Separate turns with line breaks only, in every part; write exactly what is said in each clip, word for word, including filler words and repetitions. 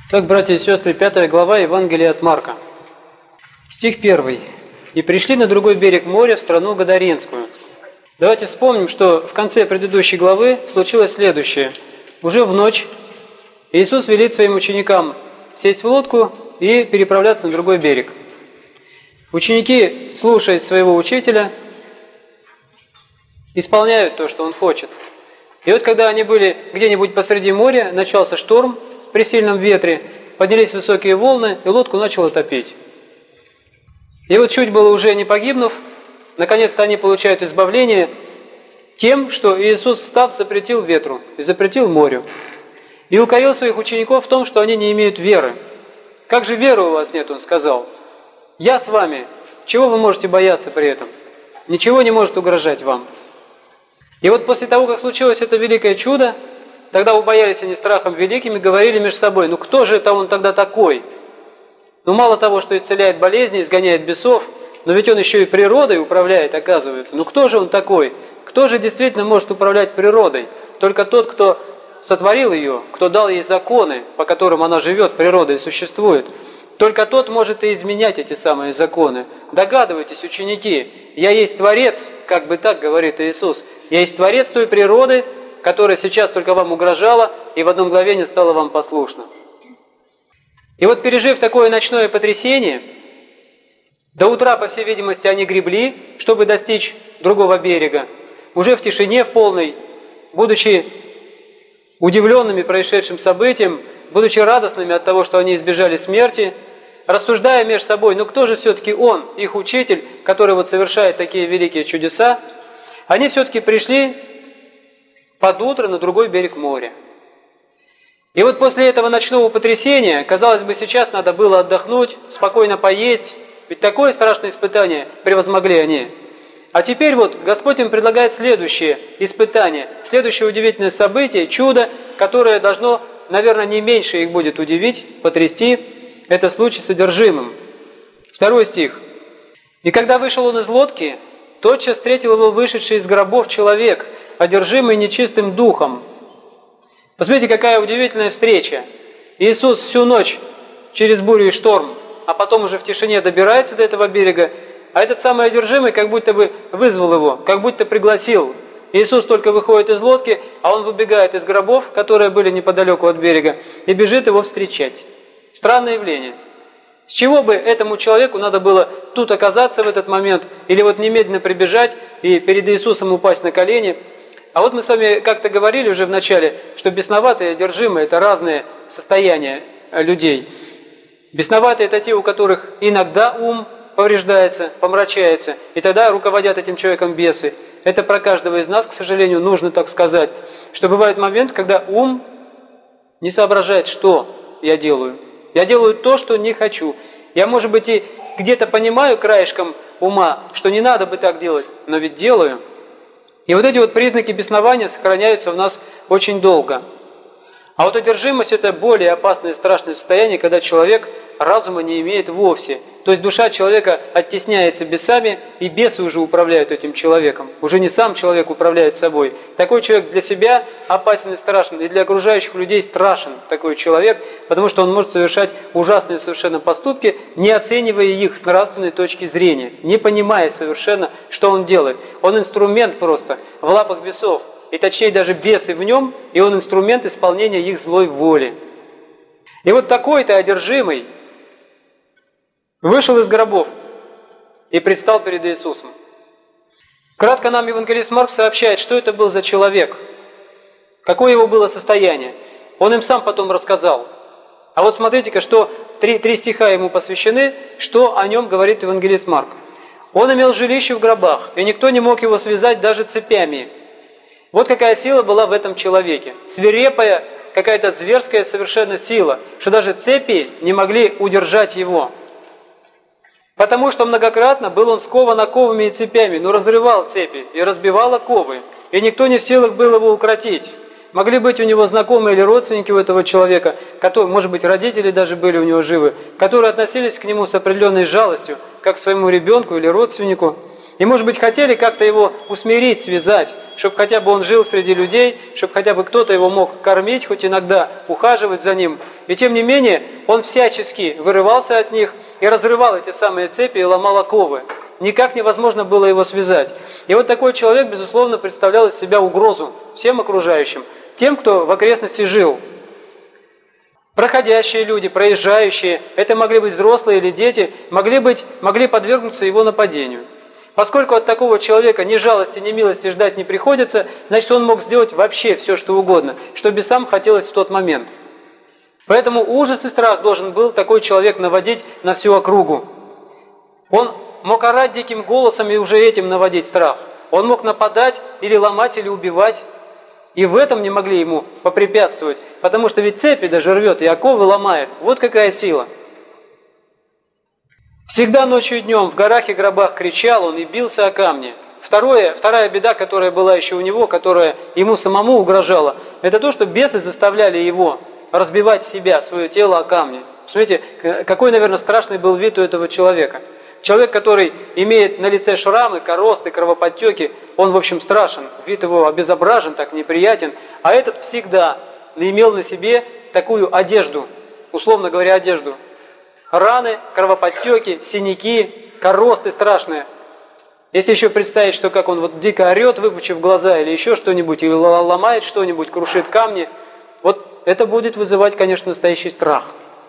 Так, братья и сестры, пятая глава Евангелия от Марка. Стих первый. «И пришли на другой берег моря, в страну Гадаренскую». Давайте вспомним, что в конце предыдущей главы случилось следующее. Уже в ночь Иисус велит своим ученикам сесть в лодку и переправляться на другой берег. Ученики, слушая своего учителя, исполняют то, что он хочет. И вот когда они были где-нибудь посреди моря, начался шторм при сильном ветре, поднялись высокие волны, и лодку начало топить. И вот чуть было уже не погибнув, наконец-то они получают избавление тем, что Иисус, встав, запретил ветру и запретил морю. И укорил своих учеников в том, что они не имеют веры. «Как же веры у вас нет?» – он сказал. «Я с вами. Чего вы можете бояться при этом? Ничего не может угрожать вам». И вот после того, как случилось это великое чудо, тогда убоялись они страхом великим и говорили между собой: «Ну кто же это он тогда такой? Ну мало того, что исцеляет болезни, изгоняет бесов, но ведь он еще и природой управляет, оказывается. Ну кто же он такой? Кто же действительно может управлять природой? Только тот, кто сотворил ее, кто дал ей законы, по которым она живет, природа и существует. Только тот может и изменять эти самые законы. Догадывайтесь, ученики, я есть Творец, как бы так говорит Иисус, я есть Творец той природы, которая сейчас только вам угрожала и в одно мгновение стала вам послушна». И вот, пережив такое ночное потрясение, до утра, по всей видимости, они гребли, чтобы достичь другого берега. Уже в тишине, в полной, будучи удивленными происшедшим событием, будучи радостными от того, что они избежали смерти, рассуждая между собой, ну кто же все-таки он, их учитель, который вот совершает такие великие чудеса, они все-таки пришли под утро на другой берег моря. И вот после этого ночного потрясения, казалось бы, сейчас надо было отдохнуть, спокойно поесть, ведь такое страшное испытание превозмогли они. А теперь вот Господь им предлагает следующее испытание, следующее удивительное событие, чудо, которое должно, наверное, не меньше их будет удивить, потрясти. Это случай с одержимым. Второй стих. «И когда вышел он из лодки, тотчас встретил его вышедший из гробов человек, одержимый нечистым духом». Посмотрите, какая удивительная встреча. Иисус всю ночь через бурю и шторм, а потом уже в тишине добирается до этого берега, а этот самый одержимый как будто бы вызвал его, как будто пригласил. Иисус только выходит из лодки, а он выбегает из гробов, которые были неподалеку от берега, и бежит его встречать. Странное явление. С чего бы этому человеку надо было тут оказаться в этот момент, или вот немедленно прибежать и перед Иисусом упасть на колени? А вот мы с вами как-то говорили уже в начале, что бесноватые и одержимые – это разные состояния людей. Бесноватые – это те, у которых иногда ум повреждается, помрачается, и тогда руководят этим человеком бесы. Это про каждого из нас, к сожалению, нужно так сказать, что бывает момент, когда ум не соображает, что я делаю. Я делаю то, что не хочу. Я, может быть, и где-то понимаю краешком ума, что не надо бы так делать, но ведь делаю. И вот эти вот признаки беснования сохраняются в нас очень долго. А вот одержимость – это более опасное и страшное состояние, когда человек разума не имеет вовсе. То есть душа человека оттесняется бесами, и бесы уже управляют этим человеком. Уже не сам человек управляет собой. Такой человек для себя опасен и страшен, и для окружающих людей страшен такой человек, потому что он может совершать ужасные совершенно поступки, не оценивая их с нравственной точки зрения, не понимая совершенно, что он делает. Он инструмент просто в лапах бесов. И точнее даже бесы в нем, и он инструмент исполнения их злой воли. И вот такой-то одержимый вышел из гробов и предстал перед Иисусом. Кратко нам евангелист Марк сообщает, что это был за человек, какое его было состояние. Он им сам потом рассказал. А вот смотрите-ка, что три, три стиха ему посвящены, что о нем говорит евангелист Марк. «Он имел жилище в гробах, и никто не мог его связать даже цепями». Вот какая сила была в этом человеке. Свирепая, какая-то зверская совершенно сила, что даже цепи не могли удержать его. Потому что многократно был он скован оковами и цепями, но разрывал цепи и разбивал оковы, и никто не в силах был его укротить. Могли быть у него знакомые или родственники у этого человека, которые, может быть, родители даже были у него живы, которые относились к нему с определенной жалостью, как к своему ребенку или родственнику. И, может быть, хотели как-то его усмирить, связать, чтобы хотя бы он жил среди людей, чтобы хотя бы кто-то его мог кормить, хоть иногда ухаживать за ним. И тем не менее, он всячески вырывался от них и разрывал эти самые цепи и ломал оковы. Никак невозможно было его связать. И вот такой человек, безусловно, представлял из себя угрозу всем окружающим, тем, кто в окрестности жил. Проходящие люди, проезжающие, это могли быть взрослые или дети, могли, быть, могли подвергнуться его нападению. Поскольку от такого человека ни жалости, ни милости ждать не приходится, значит, он мог сделать вообще все, что угодно, что бы сам хотелось в тот момент. Поэтому ужас и страх должен был такой человек наводить на всю округу. Он мог орать диким голосом и уже этим наводить страх. Он мог нападать или ломать, или убивать. И в этом не могли ему попрепятствовать, потому что ведь цепи даже рвет и оковы ломает. Вот какая сила. Всегда ночью и днем в горах и гробах кричал он и бился о камни. Второе, вторая беда, которая была еще у него, которая ему самому угрожала, это то, что бесы заставляли его разбивать себя, свое тело о камни. Смотрите, какой, наверное, страшный был вид у этого человека. Человек, который имеет на лице шрамы, коросты, кровоподтеки, он, в общем, страшен, вид его обезображен, так неприятен, а этот всегда имел на себе такую одежду, условно говоря, одежду. Раны, кровоподтеки, синяки, коросты страшные. Если еще представить, что как он вот дико орет, выпучив глаза, или еще что-нибудь, или ломает что-нибудь, крушит камни, вот это будет вызывать, конечно, настоящий страх.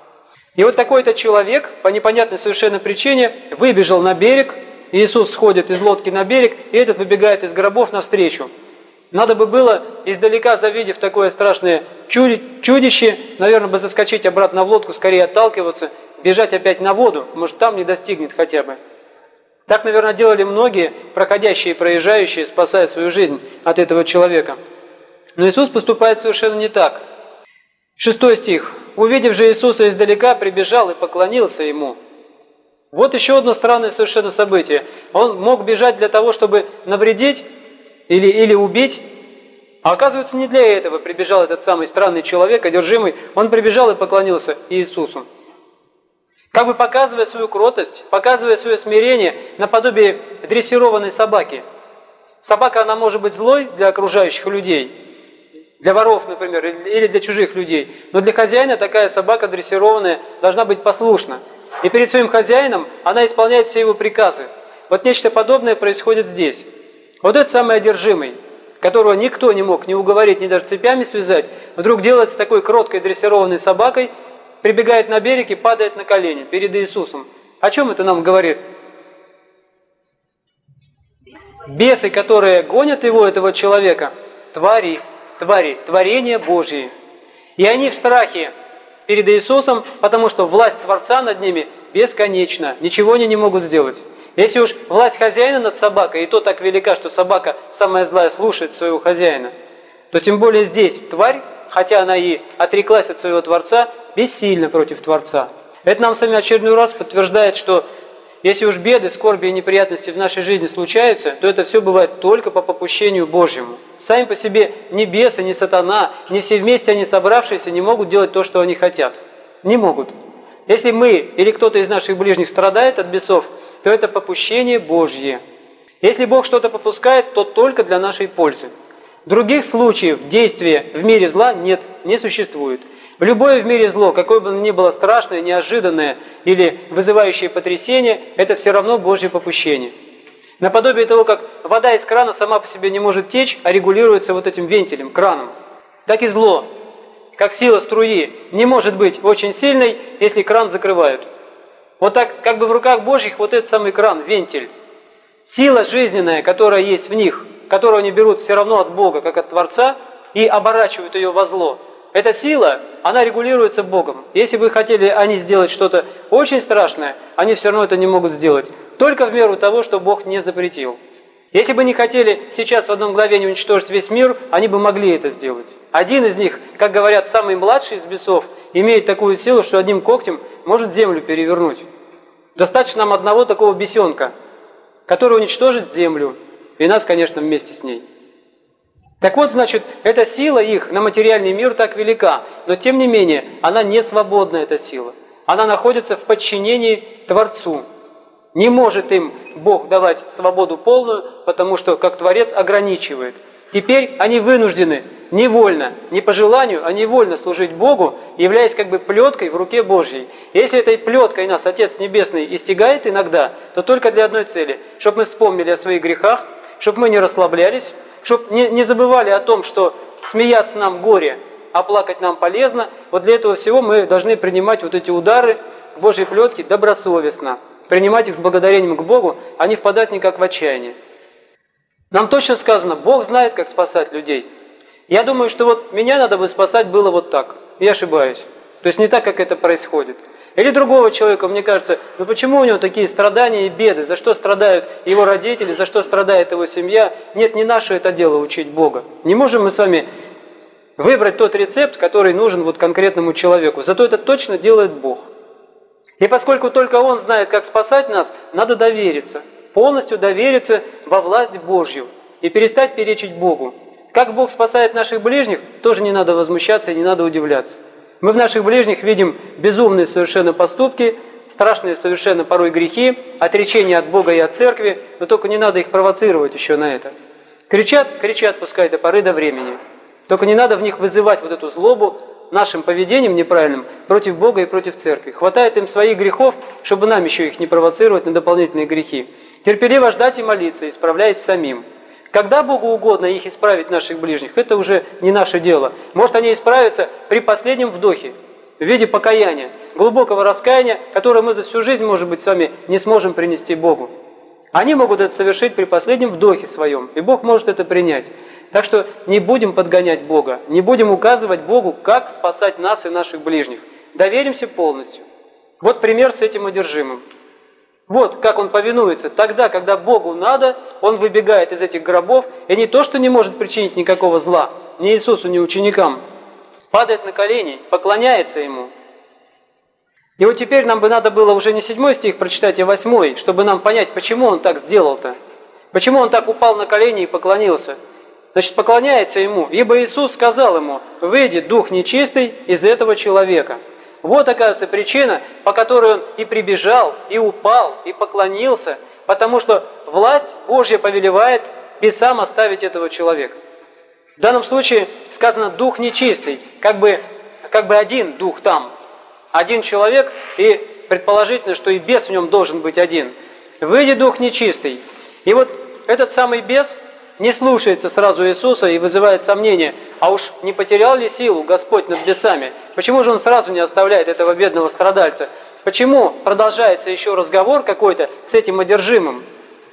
И вот такой-то человек, по непонятной совершенно причине, выбежал на берег, Иисус сходит из лодки на берег, и этот выбегает из гробов навстречу. Надо бы было, издалека завидев такое страшное чудище, наверное, бы заскочить обратно в лодку, скорее отталкиваться, бежать опять на воду, может, там не достигнет хотя бы. Так, наверное, делали многие проходящие и проезжающие, спасая свою жизнь от этого человека. Но Иисус поступает совершенно не так. Шестой стих. «Увидев же Иисуса издалека, прибежал и поклонился Ему». Вот еще одно странное совершенно событие. Он мог бежать для того, чтобы навредить или, или убить, а оказывается, не для этого прибежал этот самый странный человек, одержимый. Он прибежал и поклонился Иисусу. Как бы показывая свою кротость, показывая свое смирение наподобие дрессированной собаки. Собака, она может быть злой для окружающих людей, для воров, например, или для чужих людей. Но для хозяина такая собака дрессированная должна быть послушна. И перед своим хозяином она исполняет все его приказы. Вот нечто подобное происходит здесь. Вот этот самый одержимый, которого никто не мог ни уговорить, ни даже цепями связать, вдруг делается такой кроткой дрессированной собакой, прибегает на берег и падает на колени перед Иисусом. О чем это нам говорит? Бесы, которые гонят его, этого человека, твари, твари, творения Божьи. И они в страхе перед Иисусом, потому что власть Творца над ними бесконечна, ничего они не могут сделать. Если уж власть хозяина над собакой, и то так велика, что собака самая злая слушает своего хозяина, то тем более здесь тварь, хотя она и отреклась от своего Творца, бессильна против Творца. Это нам с вами очередной раз подтверждает, что если уж беды, скорби и неприятности в нашей жизни случаются, то это все бывает только по попущению Божьему. Сами по себе ни бесы, ни сатана, ни все вместе они собравшиеся не могут делать то, что они хотят. Не могут. Если мы или кто-то из наших ближних страдает от бесов, то это попущение Божье. Если Бог что-то попускает, то только для нашей пользы. Других случаев действия в мире зла нет, не существует. Любое в мире зло, какое бы оно ни было страшное, неожиданное или вызывающее потрясение, это все равно Божье попущение. Наподобие того, как вода из крана сама по себе не может течь, а регулируется вот этим вентилем, краном. Так и зло, как сила струи, не может быть очень сильной, если кран закрывают. Вот так, как бы в руках Божьих вот этот самый кран, вентиль. Сила жизненная, которая есть в них, которую они берут все равно от Бога, как от Творца, и оборачивают ее во зло. Эта сила, она регулируется Богом. Если бы хотели они сделать что-то очень страшное, они все равно это не могут сделать. Только в меру того, что Бог не запретил. Если бы не хотели сейчас в одно мгновение уничтожить весь мир, они бы могли это сделать. Один из них, как говорят, самый младший из бесов, имеет такую силу, что одним когтем может землю перевернуть. Достаточно нам одного такого бесенка, который уничтожит землю, и нас, конечно, вместе с ней. Так вот, значит, эта сила их на материальный мир так велика, но тем не менее, она не свободна, эта сила. Она находится в подчинении Творцу. Не может им Бог давать свободу полную, потому что, как Творец, ограничивает. Теперь они вынуждены невольно, не по желанию, а невольно служить Богу, являясь как бы плеткой в руке Божьей. Если этой плеткой нас Отец Небесный истягает иногда, то только для одной цели, чтобы мы вспомнили о своих грехах, чтобы мы не расслаблялись, чтобы не, не забывали о том, что смеяться нам горе, а плакать нам полезно. Вот для этого всего мы должны принимать вот эти удары Божьей плетки добросовестно, принимать их с благодарением к Богу, а не впадать никак в отчаяние. Нам точно сказано, Бог знает, как спасать людей. Я думаю, что вот меня надо бы спасать было вот так. Я ошибаюсь. То есть не так, как это происходит. Или другого человека, мне кажется, ну почему у него такие страдания и беды? За что страдают его родители, за что страдает его семья? Нет, не наше это дело учить Бога. Не можем мы с вами выбрать тот рецепт, который нужен вот конкретному человеку. Зато это точно делает Бог. И поскольку только Он знает, как спасать нас, надо довериться. Полностью довериться во власть Божью и перестать перечить Богу. Как Бог спасает наших ближних, тоже не надо возмущаться и не надо удивляться. Мы в наших ближних видим безумные совершенно поступки, страшные совершенно порой грехи, отречение от Бога и от церкви, но только не надо их провоцировать еще на это. Кричат, кричат, пускай до поры до времени. Только не надо в них вызывать вот эту злобу нашим поведением неправильным против Бога и против церкви. Хватает им своих грехов, чтобы нам еще их не провоцировать на дополнительные грехи. Терпеливо ждать и молиться, исправляясь самим. Когда Богу угодно их исправить, наших ближних, это уже не наше дело. Может, они исправятся при последнем вдохе, в виде покаяния, глубокого раскаяния, которое мы за всю жизнь, может быть, с вами не сможем принести Богу. Они могут это совершить при последнем вдохе своем, и Бог может это принять. Так что не будем подгонять Бога, не будем указывать Богу, как спасать нас и наших ближних. Доверимся полностью. Вот пример с этим одержимым. Вот как он повинуется. Тогда, когда Богу надо, он выбегает из этих гробов, и не то, что не может причинить никакого зла, ни Иисусу, ни ученикам, падает на колени, поклоняется Ему. И вот теперь нам бы надо было уже не седьмой стих прочитать, а восьмой, чтобы нам понять, почему он так сделал-то. Почему он так упал на колени и поклонился. Значит, поклоняется Ему, ибо Иисус сказал ему: «Выйди, дух нечистый, из этого человека». Вот, оказывается, причина, по которой он и прибежал, и упал, и поклонился, потому что власть Божья повелевает бесам оставить этого человека. В данном случае сказано «дух нечистый», как бы, как бы один дух там, один человек, и предположительно, что и бес в нем должен быть один. «Выйди, дух нечистый». И вот этот самый бес не слушается сразу Иисуса и вызывает сомнение, а уж не потерял ли силу Господь над бесами? Почему же Он сразу не оставляет этого бедного страдальца? Почему продолжается еще разговор какой-то с этим одержимым?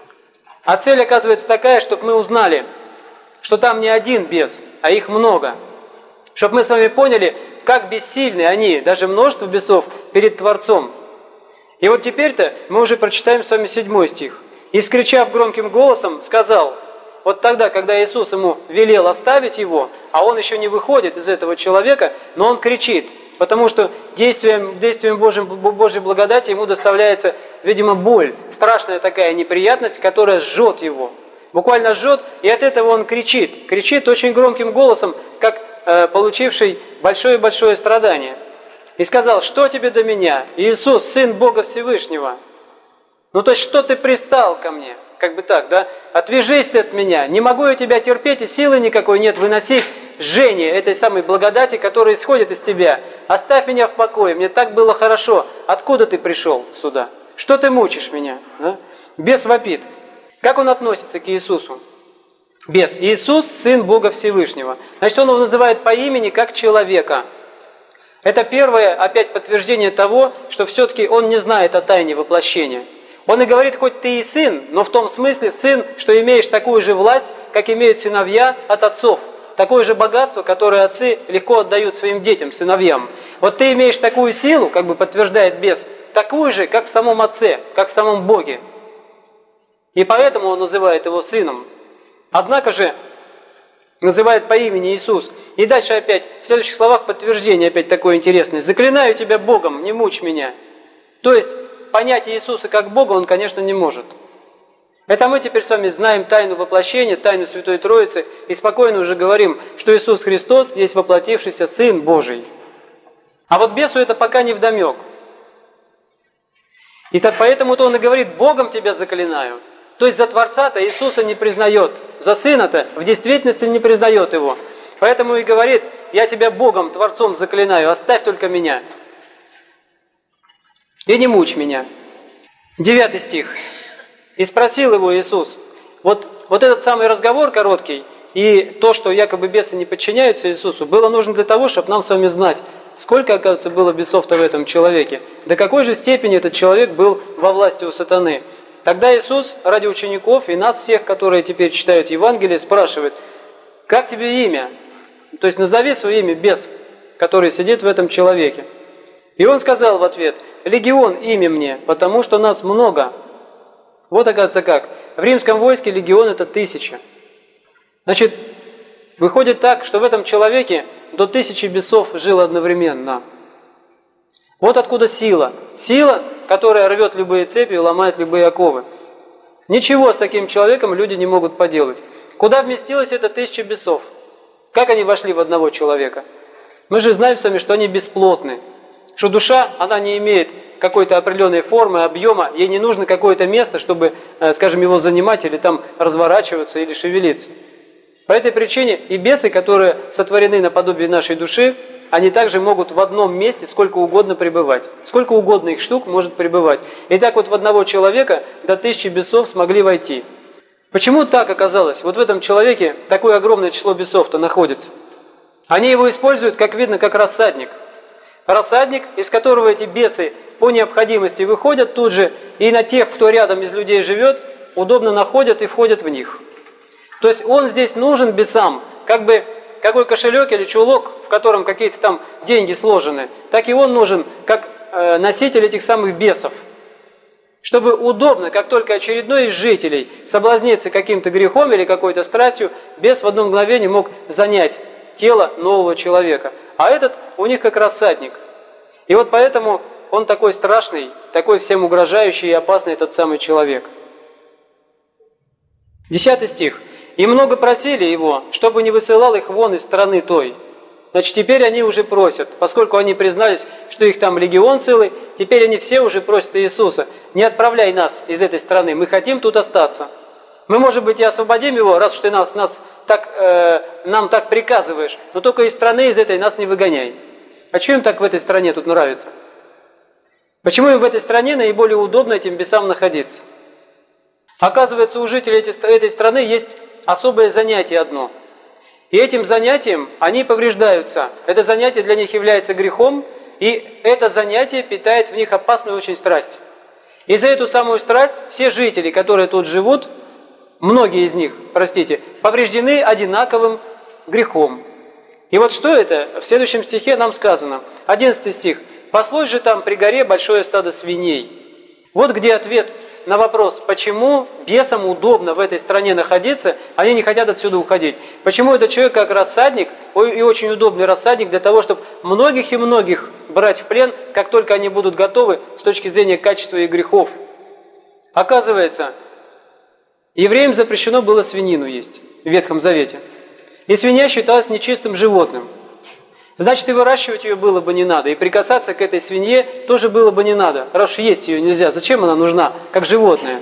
А цель оказывается такая, чтобы мы узнали, что там не один бес, а их много. Чтобы мы с вами поняли, как бессильны они, даже множество бесов, перед Творцом. И вот теперь-то мы уже прочитаем с вами седьмой стих. «И, вскричав громким голосом, сказал». Вот тогда, когда Иисус ему велел оставить его, а он еще не выходит из этого человека, но он кричит, потому что действием, действием Божьей, Божьей благодати ему доставляется, видимо, боль, страшная такая неприятность, которая жжет его. Буквально жжет, и от этого он кричит. Кричит очень громким голосом, как э, получивший большое-большое страдание. И сказал: «Что тебе до меня, Иисус, Сын Бога Всевышнего? Ну то есть, что ты пристал ко мне?» Как бы так, да? «Отвяжись ты от меня, не могу я тебя терпеть, и силы никакой нет выносить жжение этой самой благодати, которая исходит из тебя. Оставь меня в покое, мне так было хорошо. Откуда ты пришел сюда? Что ты мучишь меня?» Да? Бес вопит. Как он относится к Иисусу? Бес. Иисус – Сын Бога Всевышнего. Значит, он его называет по имени как человека. Это первое, опять, подтверждение того, что все-таки он не знает о тайне воплощения. Он и говорит: хоть ты и сын, но в том смысле сын, что имеешь такую же власть, как имеют сыновья от отцов. Такое же богатство, которое отцы легко отдают своим детям, сыновьям. Вот ты имеешь такую силу, как бы подтверждает бес, такую же, как в самом Отце, как в самом Боге. И поэтому он называет его сыном. Однако же называет по имени Иисус. И дальше опять, в следующих словах подтверждение опять такое интересное. «Заклинаю тебя Богом, не мучь меня». То есть, понять Иисуса как Бога он, конечно, не может. Это мы теперь с вами знаем тайну воплощения, тайну Святой Троицы, и спокойно уже говорим, что Иисус Христос есть воплотившийся Сын Божий. А вот бесу это пока не вдомек. И так поэтому-то он и говорит: Богом тебя заклинаю. То есть за Творца-то Иисуса не признает, за Сына-то в действительности не признает Его. Поэтому и говорит: я тебя Богом, Творцом заклинаю, оставь только меня. И не мучь меня. Девятый стих. И спросил его Иисус. Вот, вот этот самый разговор короткий и то, что якобы бесы не подчиняются Иисусу, было нужно для того, чтобы нам с вами знать, сколько, оказывается, было бесов-то в этом человеке, до какой же степени этот человек был во власти у сатаны. Тогда Иисус ради учеников и нас всех, которые теперь читают Евангелие, спрашивает: как тебе имя? То есть назови свое имя, бес, который сидит в этом человеке. И он сказал в ответ: легион имя мне, потому что нас много. Вот, оказывается, как. В римском войске легион – это тысяча. Значит, выходит так, что в этом человеке до тысячи бесов жило одновременно. Вот откуда сила. Сила, которая рвет любые цепи и ломает любые оковы. Ничего с таким человеком люди не могут поделать. Куда вместилась эта тысяча бесов? Как они вошли в одного человека? Мы же знаем сами, что они бесплотны. Что душа, она не имеет какой-то определенной формы, объема, ей не нужно какое-то место, чтобы, скажем, его занимать или там разворачиваться или шевелиться. По этой причине и бесы, которые сотворены наподобие нашей души, они также могут в одном месте сколько угодно пребывать. Сколько угодно их штук может пребывать. И так вот в одного человека до тысячи бесов смогли войти. Почему так оказалось? Вот в этом человеке такое огромное число бесов-то находится. Они его используют, как видно, как рассадник. Рассадник, из которого эти бесы по необходимости выходят тут же, и на тех, кто рядом из людей живет, удобно находят и входят в них. То есть он здесь нужен бесам, как бы какой кошелек или чулок, в котором какие-то там деньги сложены, так и он нужен как э, носитель этих самых бесов. Чтобы удобно, как только очередной из жителей соблазнится каким-то грехом или какой-то страстью, бес в одно мгновение мог занять тело нового человека. А этот у них как рассадник. И вот поэтому он такой страшный, такой всем угрожающий и опасный этот самый человек. Десятый стих. «И много просили его, чтобы не высылал их вон из страны той». Значит, теперь они уже просят, поскольку они признались, что их там легион целый, теперь они все уже просят Иисуса: не отправляй нас из этой страны, мы хотим тут остаться. Мы, может быть, и освободим его, раз уж ты нас, нас так, э, нам так приказываешь, но только из страны из этой нас не выгоняй. А чем им так в этой стране тут нравится? Почему им в этой стране наиболее удобно этим бесам находиться? Оказывается, у жителей этой страны есть особое занятие одно. И этим занятием они повреждаются. Это занятие для них является грехом, и это занятие питает в них опасную очень страсть. И за эту самую страсть все жители, которые тут живут, многие из них, простите, повреждены одинаковым грехом. И вот что это? В следующем стихе нам сказано. Одиннадцатый стих. «Паслось же там при горе большое стадо свиней». Вот где ответ на вопрос, почему бесам удобно в этой стране находиться, они не хотят отсюда уходить. Почему этот человек как рассадник, и очень удобный рассадник для того, чтобы многих и многих брать в плен, как только они будут готовы с точки зрения качества и грехов. Оказывается, евреям запрещено было свинину есть в Ветхом Завете. И свинья считалась нечистым животным. Значит, и выращивать ее было бы не надо, и прикасаться к этой свинье тоже было бы не надо. Раз уж есть ее нельзя, зачем она нужна, как животное?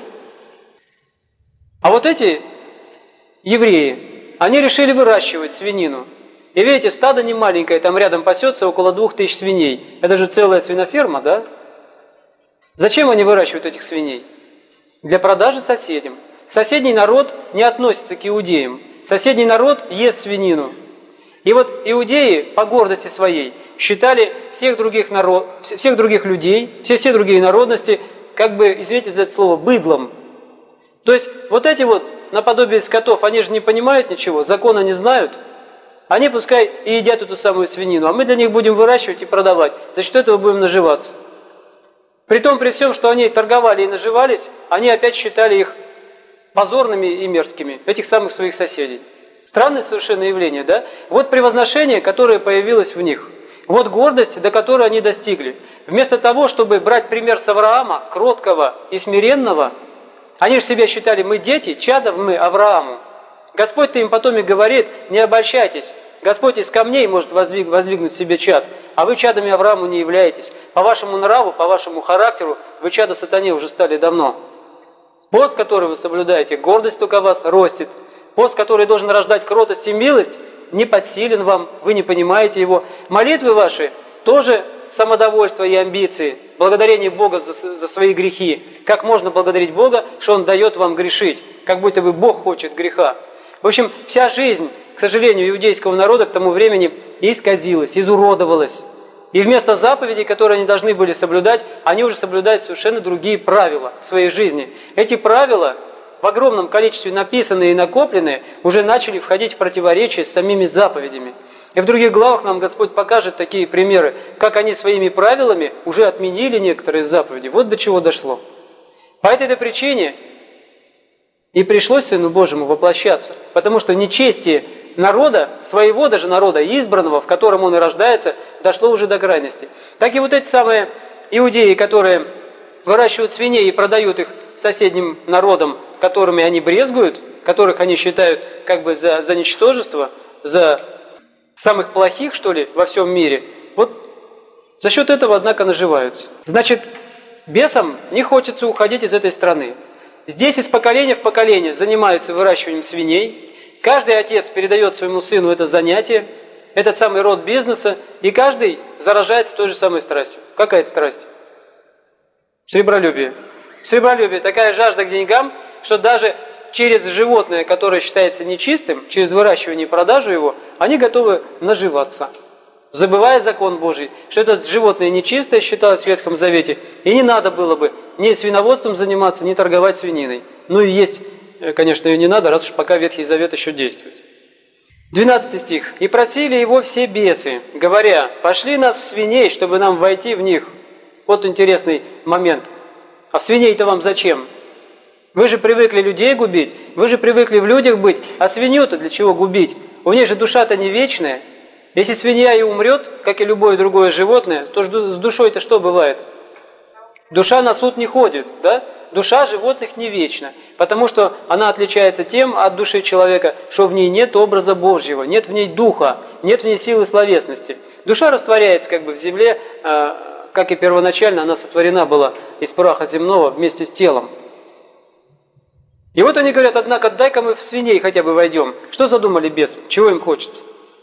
А вот эти евреи, они решили выращивать свинину. И видите, стадо не маленькое, там рядом пасется около двух тысяч свиней. Это же целая свиноферма, да? Зачем они выращивают этих свиней? Для продажи соседям. Соседний народ не относится к иудеям. Соседний народ ест свинину. И вот иудеи по гордости своей считали всех других, народ, всех других людей, все, все другие народности, как бы, извините за это слово, быдлом. То есть вот эти вот наподобие скотов, они же не понимают ничего, закона не знают. Они пускай и едят эту самую свинину, а мы для них будем выращивать и продавать. За что этого будем наживаться? При том, при всем, что они торговали и наживались, они опять считали их позорными и мерзкими, этих самых своих соседей. Странное совершенно явление, да? Вот превозношение, которое появилось в них. Вот гордость, до которой они достигли. Вместо того, чтобы брать пример с Авраама, кроткого и смиренного, они же себя считали, мы дети, чадов мы Аврааму. Господь-то им потом и говорит, не обольщайтесь. Господь из камней может воздвиг, воздвигнуть себе чад, а вы чадами Аврааму не являетесь. По вашему нраву, по вашему характеру, вы чада сатане уже стали давно. Пост, который вы соблюдаете, гордость только вас ростит. Пост, который должен рождать кротость и милость, не подсилен вам, вы не понимаете его. Молитвы ваши тоже самодовольство и амбиции, благодарение Бога за, за свои грехи. Как можно благодарить Бога, что Он дает вам грешить, как будто бы Бог хочет греха. В общем, вся жизнь, к сожалению, иудейского народа к тому времени исказилась, изуродовалась. И вместо заповедей, которые они должны были соблюдать, они уже соблюдают совершенно другие правила в своей жизни. Эти правила, в огромном количестве написанные и накопленные, уже начали входить в противоречие с самими заповедями. И в других главах нам Господь покажет такие примеры, как они своими правилами уже отменили некоторые заповеди. Вот до чего дошло. По этой причине и пришлось Сыну Божьему воплощаться, потому что нечестие народа, своего даже народа, избранного, в котором он и рождается, дошло уже до крайности. Так и вот эти самые иудеи, которые выращивают свиней и продают их соседним народам, которыми они брезгуют, которых они считают как бы за, за ничтожество, за самых плохих, что ли, во всем мире, вот за счет этого, однако, наживаются. Значит, бесам не хочется уходить из этой страны. Здесь из поколения в поколение занимаются выращиванием свиней. Каждый отец передает своему сыну это занятие, этот самый род бизнеса, и каждый заражается той же самой страстью. Какая это страсть? Сребролюбие. Сребролюбие, такая жажда к деньгам, что даже через животное, которое считается нечистым, через выращивание и продажу его, они готовы наживаться, забывая закон Божий, что это животное нечистое считалось в Ветхом Завете, и не надо было бы ни свиноводством заниматься, ни торговать свининой. Ну и есть, конечно, ее не надо, раз уж пока Ветхий Завет еще действует. двенадцатый стих. «И просили его все бесы, говоря, пошли нас в свиней, чтобы нам войти в них». Вот интересный момент. А в свиней-то вам зачем? Вы же привыкли людей губить, вы же привыкли в людях быть, а свинью-то для чего губить? У нее же душа-то не вечная. Если свинья и умрет, как и любое другое животное, то с душой-то что бывает? Душа на суд не ходит, да? Душа животных не вечна, потому что она отличается тем от души человека, что в ней нет образа Божьего, нет в ней духа, нет в ней силы словесности. Душа растворяется как бы в земле, как и первоначально она сотворена была из праха земного вместе с телом. И вот они говорят, однако, дай-ка мы в свиней хотя бы войдем. Что задумали бесы? Чего им хочется?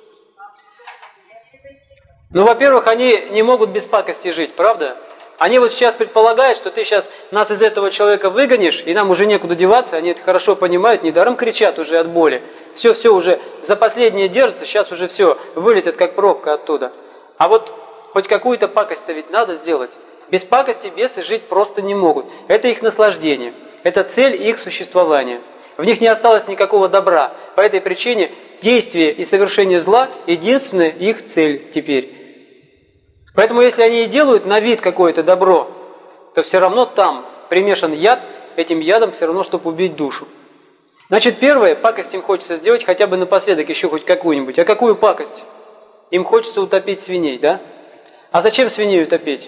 Ну, во-первых, они не могут без пакости жить, правда? Они вот сейчас предполагают, что ты сейчас нас из этого человека выгонишь, и нам уже некуда деваться, они это хорошо понимают, недаром кричат уже от боли. Все-все уже за последнее держится, сейчас уже все, вылетит как пробка оттуда. А вот хоть какую-то пакость-то ведь надо сделать. Без пакости бесы жить просто не могут. Это их наслаждение. Это цель их существования. В них не осталось никакого добра. По этой причине действие и совершение зла – единственная их цель теперь. Поэтому если они и делают на вид какое-то добро, то все равно там примешан яд, этим ядом все равно, чтобы убить душу. Значит, первое, пакость им хочется сделать хотя бы напоследок еще хоть какую-нибудь. А какую пакость? Им хочется утопить свиней, да? А зачем свиней утопить?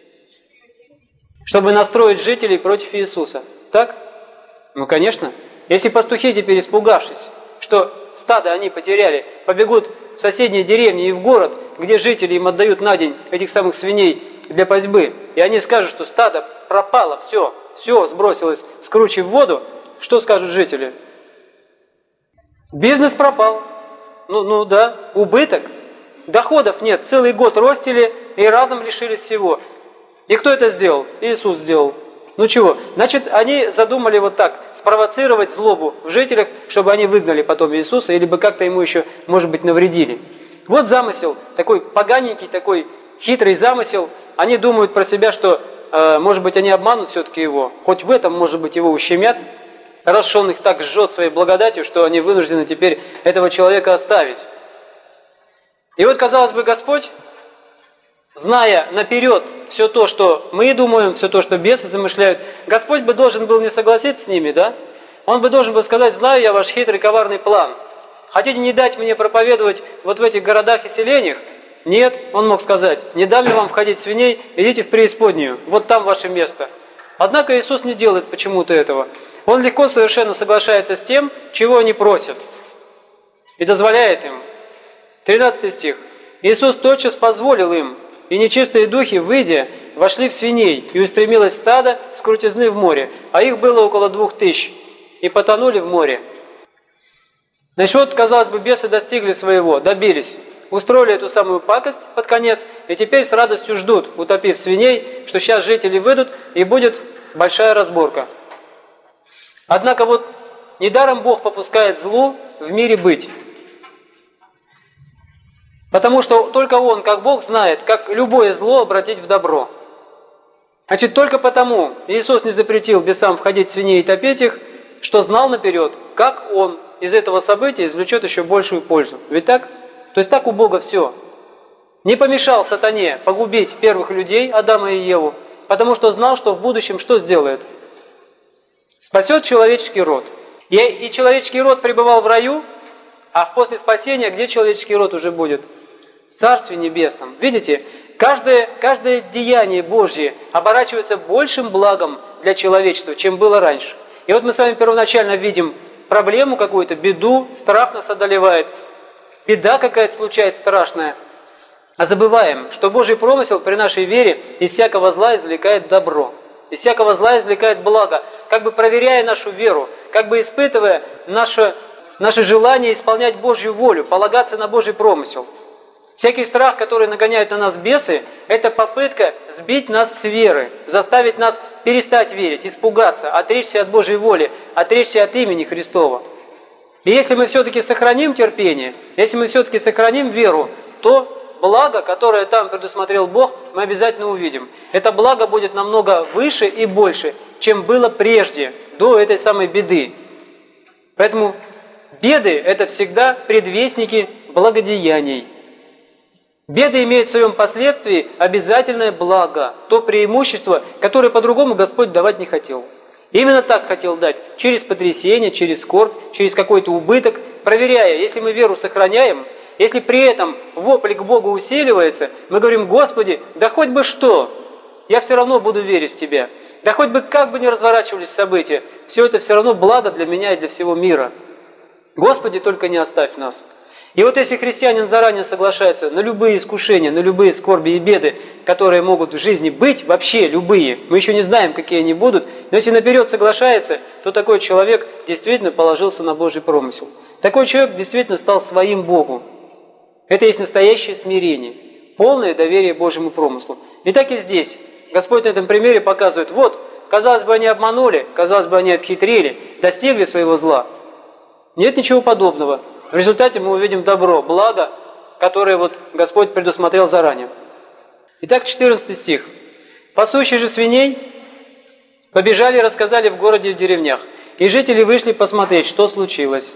Чтобы настроить жителей против Иисуса. Так? Ну, конечно. Если пастухи теперь, испугавшись, что стадо они потеряли, побегут в соседние деревни и в город, где жители им отдают на день этих самых свиней для пастьбы, и они скажут, что стадо пропало, все, все сбросилось с кручи в воду, что скажут жители? Бизнес пропал. Ну, ну да, убыток. Доходов нет, целый год ростили и разом лишились всего. И кто это сделал? Иисус сделал. Ну чего? Значит, они задумали вот так, спровоцировать злобу в жителях, чтобы они выгнали потом Иисуса, или бы как-то ему еще, может быть, навредили. Вот замысел, такой поганенький, такой хитрый замысел. Они думают про себя, что, э, может быть, они обманут все-таки его. Хоть в этом, может быть, его ущемят, раз что он их так жжет своей благодатью, что они вынуждены теперь этого человека оставить. И вот, казалось бы, Господь, зная наперед все то, что мы думаем, все то, что бесы замышляют, Господь бы должен был не согласиться с ними, да? Он бы должен был сказать, знаю я ваш хитрый, коварный план. Хотите не дать мне проповедовать вот в этих городах и селениях? Нет, он мог сказать, не дам я вам входить в свиней, идите в преисподнюю, вот там ваше место. Однако Иисус не делает почему-то этого. Он легко совершенно соглашается с тем, чего они просят, и дозволяет им. тринадцатый стих. Иисус тотчас позволил им, и нечистые духи, выйдя, вошли в свиней, и устремилось стадо с крутизны в море, а их было около двух тысяч, и потонули в море. Значит, вот, казалось бы, бесы достигли своего, добились, устроили эту самую пакость под конец, и теперь с радостью ждут, утопив свиней, что сейчас жители выйдут, и будет большая разборка. Однако вот недаром Бог попускает злу в мире быть. Потому что только Он, как Бог, знает, как любое зло обратить в добро. Значит, только потому Иисус не запретил бесам входить в свиней и топить их, что знал наперед, как Он из этого события извлечет еще большую пользу. Ведь так? То есть так у Бога все. Не помешал сатане погубить первых людей, Адама и Еву, потому что знал, что в будущем что сделает? Спасет человеческий род. И, и человеческий род пребывал в раю, а после спасения где человеческий род уже будет? В Царстве Небесном. Видите, каждое, каждое деяние Божье оборачивается большим благом для человечества, чем было раньше. И вот мы с вами первоначально видим проблему какую-то, беду, страх нас одолевает, беда какая-то случается страшная. А забываем, что Божий промысел при нашей вере из всякого зла извлекает добро, из всякого зла извлекает благо, как бы проверяя нашу веру, как бы испытывая наше, наше желание исполнять Божью волю, полагаться на Божий промысел. Всякий страх, который нагоняют на нас бесы, это попытка сбить нас с веры, заставить нас перестать верить, испугаться, отречься от Божьей воли, отречься от имени Христова. И если мы все-таки сохраним терпение, если мы все-таки сохраним веру, то благо, которое там предусмотрел Бог, мы обязательно увидим. Это благо будет намного выше и больше, чем было прежде, до этой самой беды. Поэтому беды – это всегда предвестники благодеяний. Беды имеют в своем последствии обязательное благо, то преимущество, которое по-другому Господь давать не хотел. Именно так хотел дать, через потрясение, через скорбь, через какой-то убыток, проверяя, если мы веру сохраняем, если при этом вопль к Богу усиливается, мы говорим: Господи, да хоть бы что, я все равно буду верить в Тебя. Да хоть бы как бы ни разворачивались события, все это все равно благо для меня и для всего мира. Господи, только не оставь нас. И вот если христианин заранее соглашается на любые искушения, на любые скорби и беды, которые могут в жизни быть, вообще любые, мы еще не знаем, какие они будут, но если наперед соглашается, то такой человек действительно положился на Божий промысел. Такой человек действительно стал своим Богу. Это есть настоящее смирение, полное доверие Божьему промыслу. И так и здесь. Господь на этом примере показывает: вот, казалось бы, они обманули, казалось бы, они обхитрили, достигли своего зла. Нет ничего подобного. В результате мы увидим добро, благо, которое вот Господь предусмотрел заранее. Итак, четырнадцатый стих. «Пасущие же свиней побежали и рассказали в городе и в деревнях, и жители вышли посмотреть, что случилось».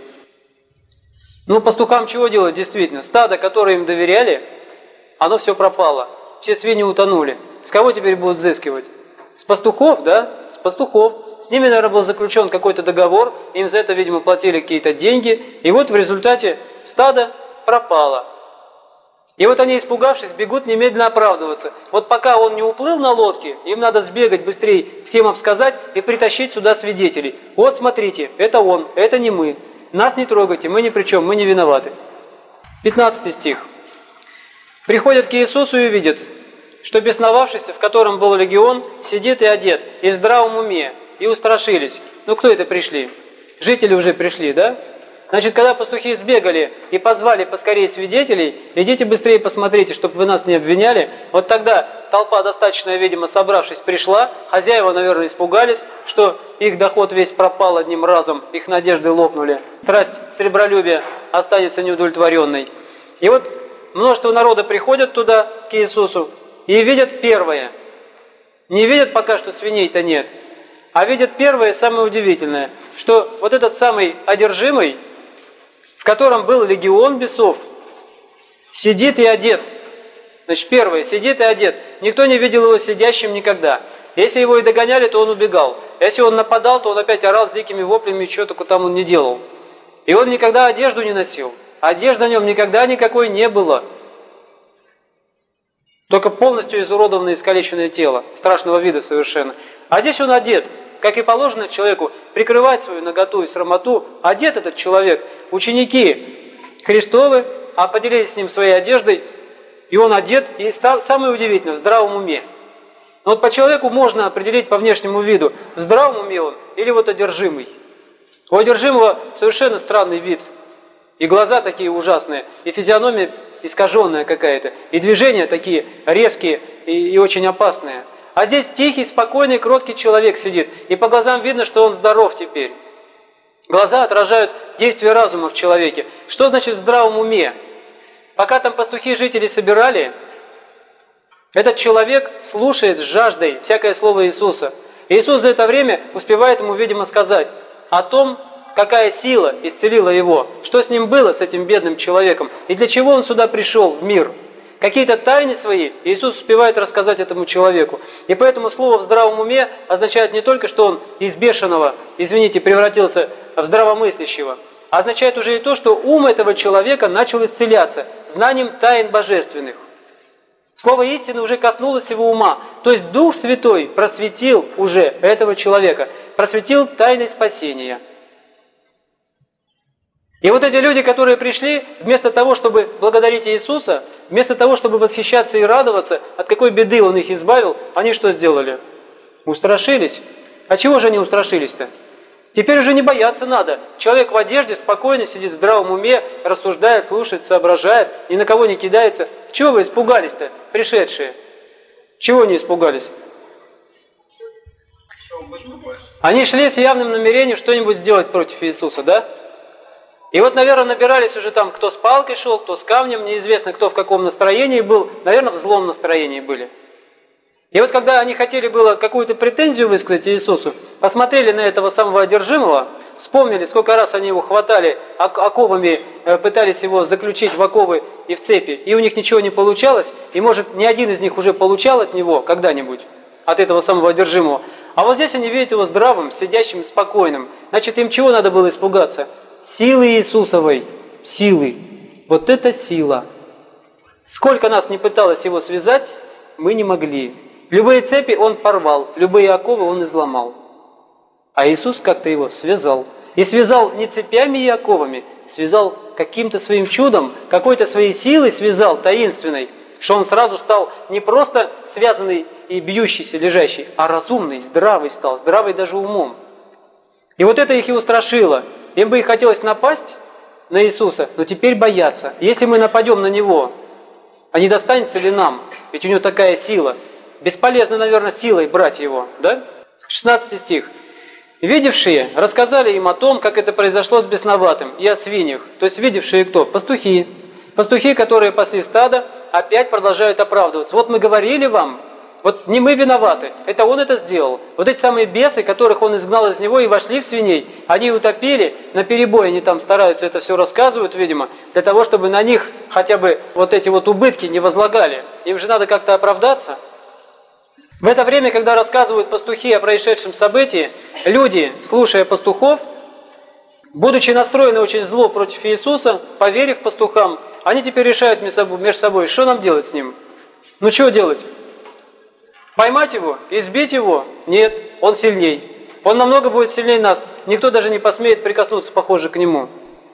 Ну, пастухам чего делать действительно? Стадо, которое им доверяли, оно все пропало. Все свиньи утонули. С кого теперь будут взыскивать? С пастухов, да? С пастухов. С ними, наверное, был заключен какой-то договор, им за это, видимо, платили какие-то деньги, и вот в результате стадо пропало. И вот они, испугавшись, бегут немедленно оправдываться. Вот пока он не уплыл на лодке, им надо сбегать быстрее, всем обсказать и притащить сюда свидетелей. Вот, смотрите, это он, это не мы. Нас не трогайте, мы ни при чем, мы не виноваты. пятнадцатый стих. «Приходят к Иисусу и видят, что бесновавшийся, в котором был легион, сидит и одет, и в здравом уме, и устрашились». Ну, кто это пришли? Жители уже пришли, да? Значит, когда пастухи сбегали и позвали поскорее свидетелей, идите быстрее посмотрите, чтобы вы нас не обвиняли. Вот тогда толпа, достаточно, видимо, собравшись, пришла. Хозяева, наверное, испугались, что их доход весь пропал одним разом, их надежды лопнули. Страсть сребролюбия останется неудовлетворенной. И вот множество народа приходят туда, к Иисусу, и видят первое. Не видят пока, что свиней-то нет, а видят первое, самое удивительное, что вот этот самый одержимый, в котором был легион бесов, сидит и одет. Значит, первое, сидит и одет. Никто не видел его сидящим никогда. Если его и догоняли, то он убегал. Если он нападал, то он опять орал с дикими воплями, что только там он не делал. И он никогда одежду не носил. Одежды на нем никогда никакой не было. Только полностью изуродованное, искалеченное тело, страшного вида совершенно. А здесь он одет. Как и положено человеку прикрывать свою наготу и срамоту, одет этот человек. Ученики Христовы а поделились с ним своей одеждой, и он одет, и самое удивительное, в здравом уме. Но вот по человеку можно определить по внешнему виду, в здравом уме он или вот одержимый. У одержимого совершенно странный вид, и глаза такие ужасные, и физиономия искаженная какая-то, и движения такие резкие и, и очень опасные. А здесь тихий, спокойный, кроткий человек сидит, и по глазам видно, что он здоров теперь. Глаза отражают действие разума в человеке. Что значит в здравом уме? Пока там пастухи жители собирали, этот человек слушает с жаждой всякое слово Иисуса. И Иисус за это время успевает ему, видимо, сказать о том, какая сила исцелила его, что с ним было, с этим бедным человеком, и для чего он сюда пришел, в мир. Какие-то тайны свои Иисус успевает рассказать этому человеку. И поэтому слово «в здравом уме» означает не только, что он из бешеного, извините, превратился в здравомыслящего, а означает уже и то, что ум этого человека начал исцеляться знанием тайн божественных. Слово истины уже коснулось его ума, то есть Дух Святой просветил уже этого человека, просветил тайны спасения. И вот эти люди, которые пришли, вместо того, чтобы благодарить Иисуса, вместо того, чтобы восхищаться и радоваться, от какой беды Он их избавил, они что сделали? Устрашились. А чего же они устрашились-то? Теперь уже не бояться надо. Человек в одежде спокойно сидит в здравом уме, рассуждает, слушает, соображает, ни на кого не кидается. Чего вы испугались-то, пришедшие? Чего не испугались? Они шли с явным намерением что-нибудь сделать против Иисуса, да? И вот, наверное, набирались уже там, кто с палкой шел, кто с камнем, неизвестно, кто в каком настроении был, наверное, в злом настроении были. И вот когда они хотели было какую-то претензию высказать Иисусу, посмотрели на этого самого одержимого, вспомнили, сколько раз они его хватали оковами, пытались его заключить в оковы и в цепи, и у них ничего не получалось, и, может, ни один из них уже получал от него когда-нибудь, от этого самого одержимого. А вот здесь они видят его здравым, сидящим, спокойным. Значит, им чего надо было испугаться? Силы Иисусовой, силы. Вот это сила. Сколько нас не пыталось его связать, мы не могли. Любые цепи он порвал, любые оковы он изломал. А Иисус как-то его связал. И связал не цепями и оковами, связал каким-то своим чудом, какой-то своей силой связал, таинственной, что он сразу стал не просто связанный и бьющийся, лежащий, а разумный, здравый стал, здравый даже умом. И вот это их и устрашило. Им бы и хотелось напасть на Иисуса, но теперь боятся. Если мы нападем на Него, а не достанется ли нам? Ведь у Него такая сила. Бесполезно, наверное, силой брать Его, да? шестнадцатый стих. «Видевшие рассказали им о том, как это произошло с бесноватым, и о свиньях». То есть видевшие кто? Пастухи. Пастухи, которые пасли стадо, опять продолжают оправдываться. Вот мы говорили вам, вот не мы виноваты, это он это сделал. Вот эти самые бесы, которых он изгнал из него и вошли в свиней, они утопили, наперебой они там стараются это все рассказывают, видимо, для того, чтобы на них хотя бы вот эти вот убытки не возлагали. Им же надо как-то оправдаться. В это время, когда рассказывают пастухи о происшедшем событии, люди, слушая пастухов, будучи настроены очень зло против Иисуса, поверив пастухам, они теперь решают между собой, что нам делать с ним? Ну что делать? Поймать его? Избить его? Нет, он сильней. Он намного будет сильнее нас. Никто даже не посмеет прикоснуться, похоже, к нему.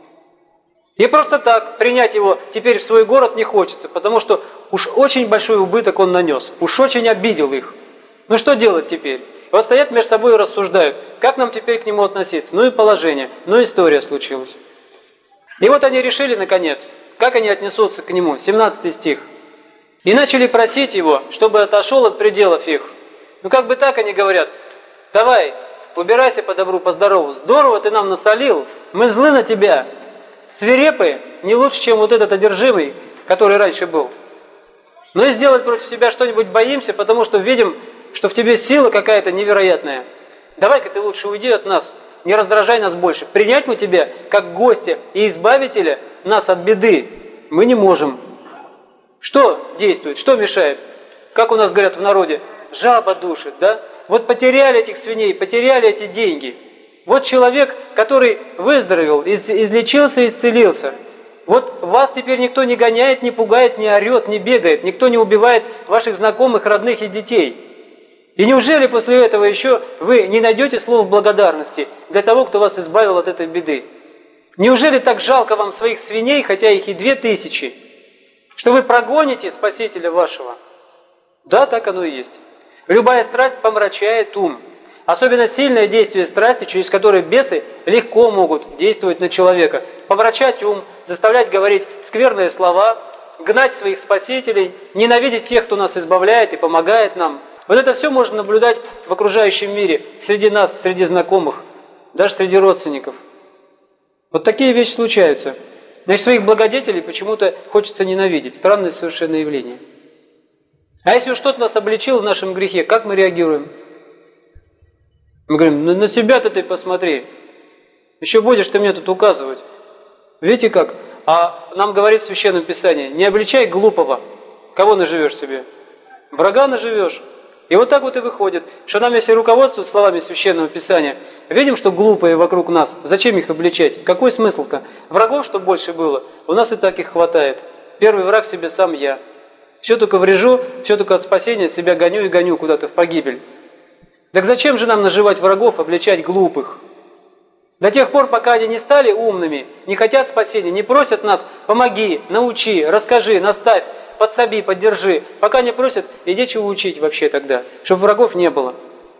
И просто так принять его теперь в свой город не хочется, потому что уж очень большой убыток он нанес, уж очень обидел их. Ну что делать теперь? И вот стоят между собой и рассуждают, как нам теперь к нему относиться. Ну и положение, ну и история случилась. И вот они решили, наконец, как они отнесутся к нему. семнадцатый стих. И начали просить его, чтобы отошел от пределов их. Ну как бы так они говорят, давай, убирайся по добру, по здорову, здорово ты нам насолил, мы злы на тебя, свирепые, не лучше, чем вот этот одержимый, который раньше был. Но и сделать против себя что-нибудь боимся, потому что видим, что в тебе сила какая-то невероятная. Давай-ка ты лучше уйди от нас, не раздражай нас больше. Принять мы тебя как гостя и избавителя нас от беды мы не можем. Что действует, что мешает? Как у нас говорят в народе, жаба душит, да? Вот потеряли этих свиней, потеряли эти деньги. Вот человек, который выздоровел, из, излечился, исцелился. Вот вас теперь никто не гоняет, не пугает, не орет, не бегает, никто не убивает ваших знакомых, родных и детей. И неужели после этого еще вы не найдете слов благодарности для того, кто вас избавил от этой беды? Неужели так жалко вам своих свиней, хотя их и две тысячи, что вы прогоните Спасителя вашего? Да, так оно и есть. Любая страсть помрачает ум. Особенно сильное действие страсти, через которое бесы легко могут действовать на человека. Помрачать ум, заставлять говорить скверные слова, гнать своих спасителей, ненавидеть тех, кто нас избавляет и помогает нам. Вот это все можно наблюдать в окружающем мире, среди нас, среди знакомых, даже среди родственников. Вот такие вещи случаются. Значит, своих благодетелей почему-то хочется ненавидеть. Странное совершенно явление. А если уж кто-то нас обличил в нашем грехе, как мы реагируем? Мы говорим, ну на себя-то ты посмотри. Еще будешь ты мне тут указывать. Видите как? А нам говорит в Священном Писании, не обличай глупого. Кого наживешь себе? Врага наживешь. И вот так вот и выходит, что нам, если руководствовать словами Священного Писания, видим, что глупые вокруг нас, зачем их обличать? Какой смысл-то? Врагов, чтобы больше было, у нас и так их хватает. Первый враг себе сам я. Все только врежу, все только от спасения себя гоню и гоню куда-то в погибель. Так зачем же нам наживать врагов, обличать глупых? До тех пор, пока они не стали умными, не хотят спасения, не просят нас, помоги, научи, расскажи, наставь, подсоби, поддержи. Пока не просят, иди чего учить вообще тогда, чтобы врагов не было.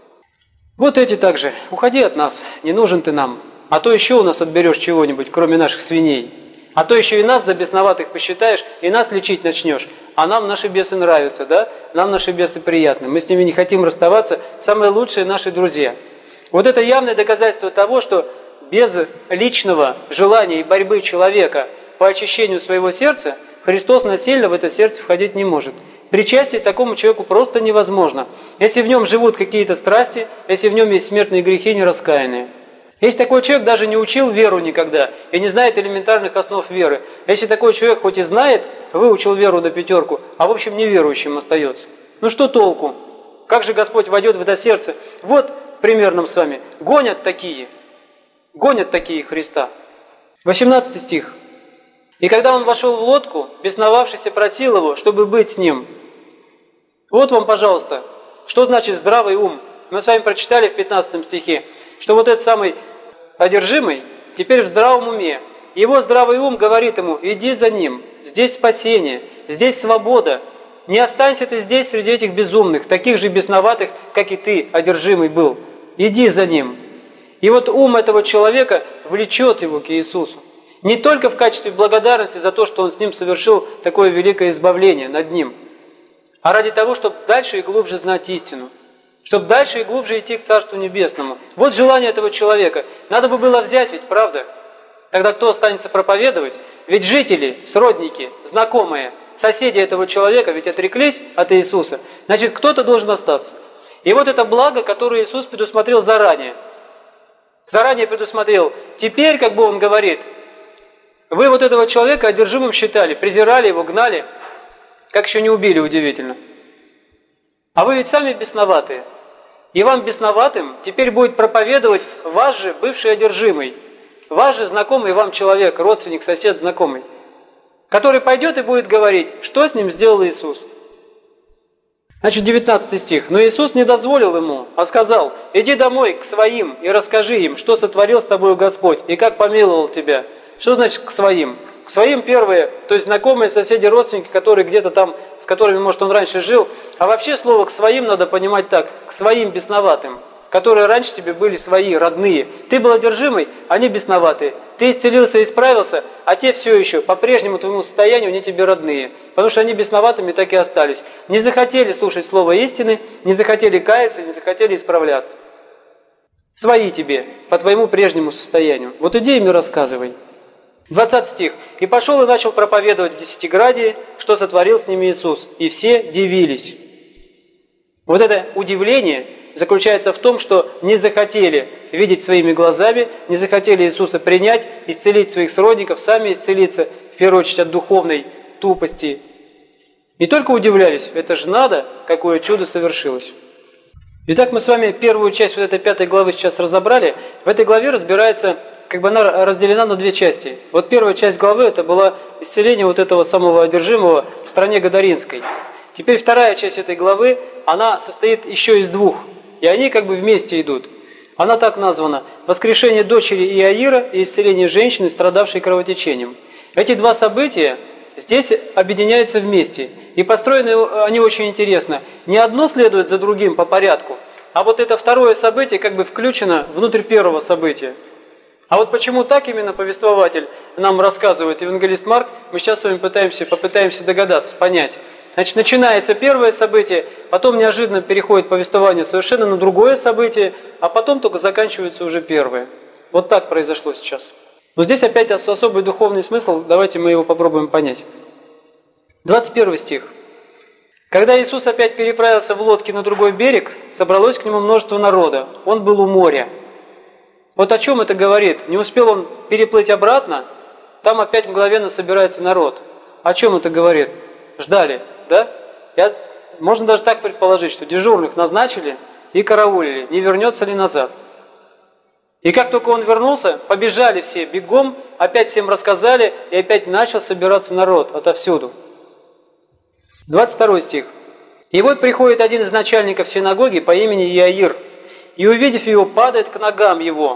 Вот эти также, уходи от нас, не нужен ты нам. А то еще у нас отберешь чего-нибудь, кроме наших свиней. А то еще и нас за бесноватых посчитаешь, и нас лечить начнешь. А нам наши бесы нравятся, да? Нам наши бесы приятны. Мы с ними не хотим расставаться. Самые лучшие наши друзья. Вот это явное доказательство того, что без личного желания и борьбы человека по очищению своего сердца Христос насильно в это сердце входить не может. Причастие такому человеку просто невозможно. Если в нем живут какие-то страсти, если в нем есть смертные грехи нераскаянные. Если такой человек даже не учил веру никогда и не знает элементарных основ веры, если такой человек хоть и знает, выучил веру на пятерку, а в общем неверующим остается, ну что толку? Как же Господь войдет в это сердце? Вот пример нам с вами. Гонят такие, гонят такие Христа. восемнадцатый стих. «И когда он вошел в лодку, бесновавшийся просил его, чтобы быть с ним». Вот вам, пожалуйста, что значит здравый ум. Мы с вами прочитали в пятнадцатом стихе, что вот этот самый одержимый теперь в здравом уме. Его здравый ум говорит ему, иди за ним, здесь спасение, здесь свобода. Не останься ты здесь среди этих безумных, таких же бесноватых, как и ты, одержимый был. Иди за ним. И вот ум этого человека влечет его к Иисусу. Не только в качестве благодарности за то, что он с ним совершил такое великое избавление над ним, а ради того, чтобы дальше и глубже знать истину. Чтобы дальше и глубже идти к Царству Небесному. Вот желание этого человека. Надо бы было взять, ведь правда? Тогда кто останется проповедовать? Ведь жители, сродники, знакомые, соседи этого человека ведь отреклись от Иисуса. Значит, кто-то должен остаться. И вот это благо, которое Иисус предусмотрел заранее. Заранее предусмотрел. Теперь, как бы он говорит, вы вот этого человека одержимым считали, презирали его, гнали, как еще не убили, удивительно. А вы ведь сами бесноватые. И вам бесноватым теперь будет проповедовать ваш же бывший одержимый, ваш же знакомый вам человек, родственник, сосед, знакомый, который пойдет и будет говорить, что с ним сделал Иисус. Значит, девятнадцатый стих. «Но Иисус не дозволил ему, а сказал, иди домой к своим и расскажи им, что сотворил с тобою Господь и как помиловал тебя». Что значит к своим? К своим первые, то есть знакомые, соседи, родственники, которые где-то там, с которыми, может, он раньше жил. А вообще слово «к своим» надо понимать так, к своим бесноватым, которые раньше тебе были свои, родные. Ты был одержимый, они бесноватые. Ты исцелился и исправился, а те все еще, по прежнему твоему состоянию, они тебе родные. Потому что они бесноватыми так и остались. Не захотели слушать слово истины, не захотели каяться, не захотели исправляться. Свои тебе, по твоему прежнему состоянию. Вот иди им и рассказывай. двадцатый стих. «И пошел и начал проповедовать в Десятиградии, что сотворил с ними Иисус. И все дивились». Вот это удивление заключается в том, что не захотели видеть своими глазами, не захотели Иисуса принять, исцелить своих сродников, сами исцелиться, в первую очередь от духовной тупости. Не только удивлялись, это же надо, какое чудо совершилось. Итак, мы с вами первую часть вот этой пятой главы сейчас разобрали. В этой главе разбирается, как бы она разделена на две части. Вот первая часть главы это было исцеление вот этого самого одержимого в стране Гадаринской. Теперь вторая часть этой главы, она состоит еще из двух. И они как бы вместе идут. Она так названа: «Воскрешение дочери Иаира и исцеление женщины, страдавшей кровотечением». Эти два события здесь объединяются вместе, и построены они очень интересно. Не одно следует за другим по порядку, а вот это второе событие как бы включено внутрь первого события. А вот почему так именно повествователь нам рассказывает евангелист Марк, мы сейчас с вами пытаемся, попытаемся догадаться, понять. Значит, начинается первое событие, потом неожиданно переходит повествование совершенно на другое событие, а потом только заканчивается уже первое. Вот так произошло сейчас. Но здесь опять особый духовный смысл, давайте мы его попробуем понять. двадцать первый стих. «Когда Иисус опять переправился в лодке на другой берег, собралось к нему множество народа. Он был у моря». Вот о чем это говорит? Не успел он переплыть обратно, там опять мгновенно собирается народ. О чем это говорит? Ждали, да? Я, можно даже так предположить, что дежурных назначили и караулили, не вернется ли назад. И как только он вернулся, побежали все бегом, опять всем рассказали, и опять начал собираться народ отовсюду. двадцать второй стих. «И вот приходит один из начальников синагоги по имени Иаир, и, увидев его, падает к ногам его».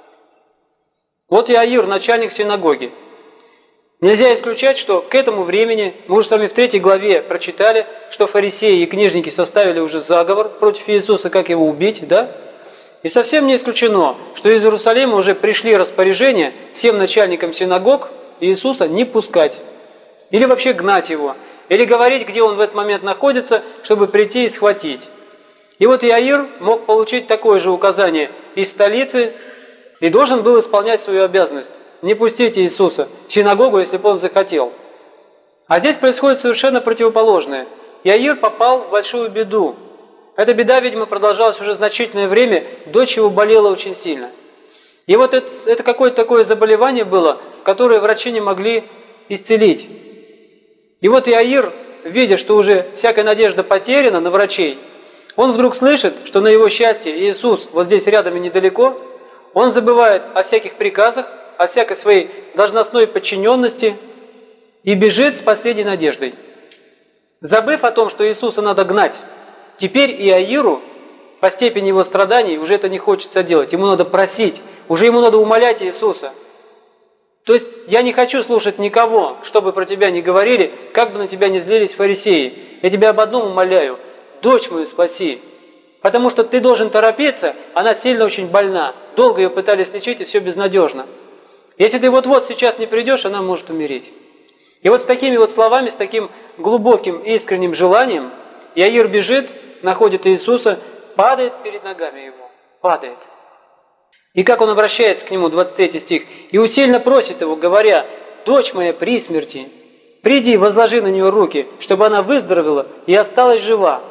Вот Иаир, начальник синагоги. Нельзя исключать, что к этому времени, мы уже с вами в третьей главе прочитали, что фарисеи и книжники составили уже заговор против Иисуса, как его убить, да? И совсем не исключено, что из Иерусалима уже пришли распоряжения всем начальникам синагог Иисуса не пускать, или вообще гнать его, или говорить, где он в этот момент находится, чтобы прийти и схватить. И вот Иаир мог получить такое же указание из столицы и должен был исполнять свою обязанность. Не пустите Иисуса в синагогу, если бы он захотел. А здесь происходит совершенно противоположное. Иаир попал в большую беду. Эта беда, видимо, продолжалась уже значительное время, дочь его болела очень сильно. И вот это, это какое-то такое заболевание было, которое врачи не могли исцелить. И вот Иаир, видя, что уже всякая надежда потеряна на врачей, он вдруг слышит, что на его счастье Иисус вот здесь рядом и недалеко, он забывает о всяких приказах, о всякой своей должностной подчиненности и бежит с последней надеждой. Забыв о том, что Иисуса надо гнать, теперь Иаиру по степени его страданий уже это не хочется делать, ему надо просить, уже ему надо умолять Иисуса. То есть я не хочу слушать никого, что бы про тебя ни говорили, как бы на тебя ни злились фарисеи. Я тебя об одном умоляю, дочь мою спаси, потому что ты должен торопиться, она сильно очень больна, долго ее пытались лечить и все безнадежно. Если ты вот-вот сейчас не придешь, она может умереть. И вот с такими вот словами, с таким глубоким искренним желанием Иаир бежит, находит Иисуса, падает перед ногами его, падает. И как он обращается к нему, двадцать третий стих, и усильно просит его, говоря: «Дочь моя при смерти, приди, возложи на нее руки, чтобы она выздоровела и осталась жива».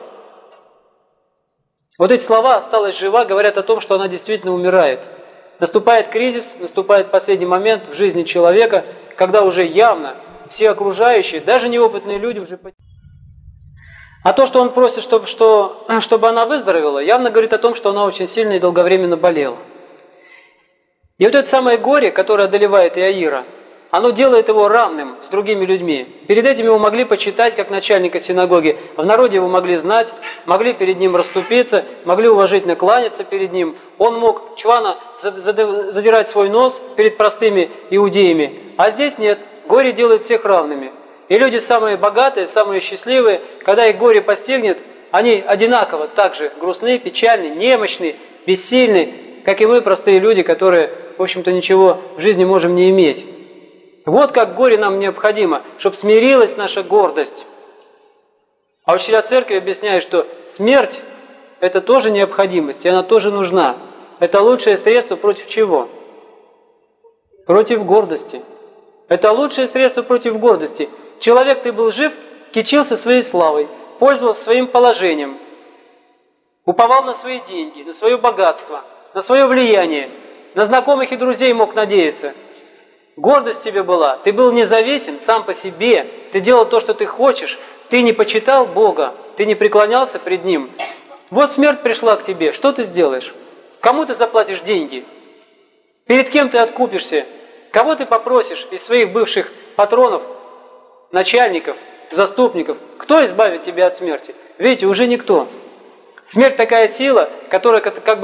Вот эти слова «осталась жива» говорят о том, что она действительно умирает. Наступает кризис, наступает последний момент в жизни человека, когда уже явно все окружающие, даже неопытные люди уже... А то, что он просит, чтобы, что, чтобы она выздоровела, явно говорит о том, что она очень сильно и долговременно болела. И вот это самое горе, которое одолевает Иаира, оно делает его равным с другими людьми. Перед этим его могли почитать как начальника синагоги, в народе его могли знать, могли перед ним расступиться, могли уважительно кланяться перед ним. Он мог чвано задирать свой нос перед простыми иудеями, а здесь нет, горе делает всех равными. И люди самые богатые, самые счастливые, когда их горе постигнет, они одинаково также грустны, печальны, немощны, бессильны, как и мы, простые люди, которые, в общем-то, ничего в жизни можем не иметь. Вот как горе нам необходимо, чтобы смирилась наша гордость. А учителя церкви объясняют, что смерть – это тоже необходимость, и она тоже нужна. Это лучшее средство против чего? Против гордости. Это лучшее средство против гордости. Человек, ты был жив, кичился своей славой, пользовался своим положением, уповал на свои деньги, на свое богатство, на свое влияние, на знакомых и друзей мог надеяться. Гордость тебе была, ты был независим сам по себе, ты делал то, что ты хочешь, ты не почитал Бога, ты не преклонялся пред Ним. Вот смерть пришла к тебе, что ты сделаешь? Кому ты заплатишь деньги? Перед кем ты откупишься? Кого ты попросишь из своих бывших патронов, начальников, заступников? Кто избавит тебя от смерти? Видите, уже никто. Смерть такая сила, которая как бы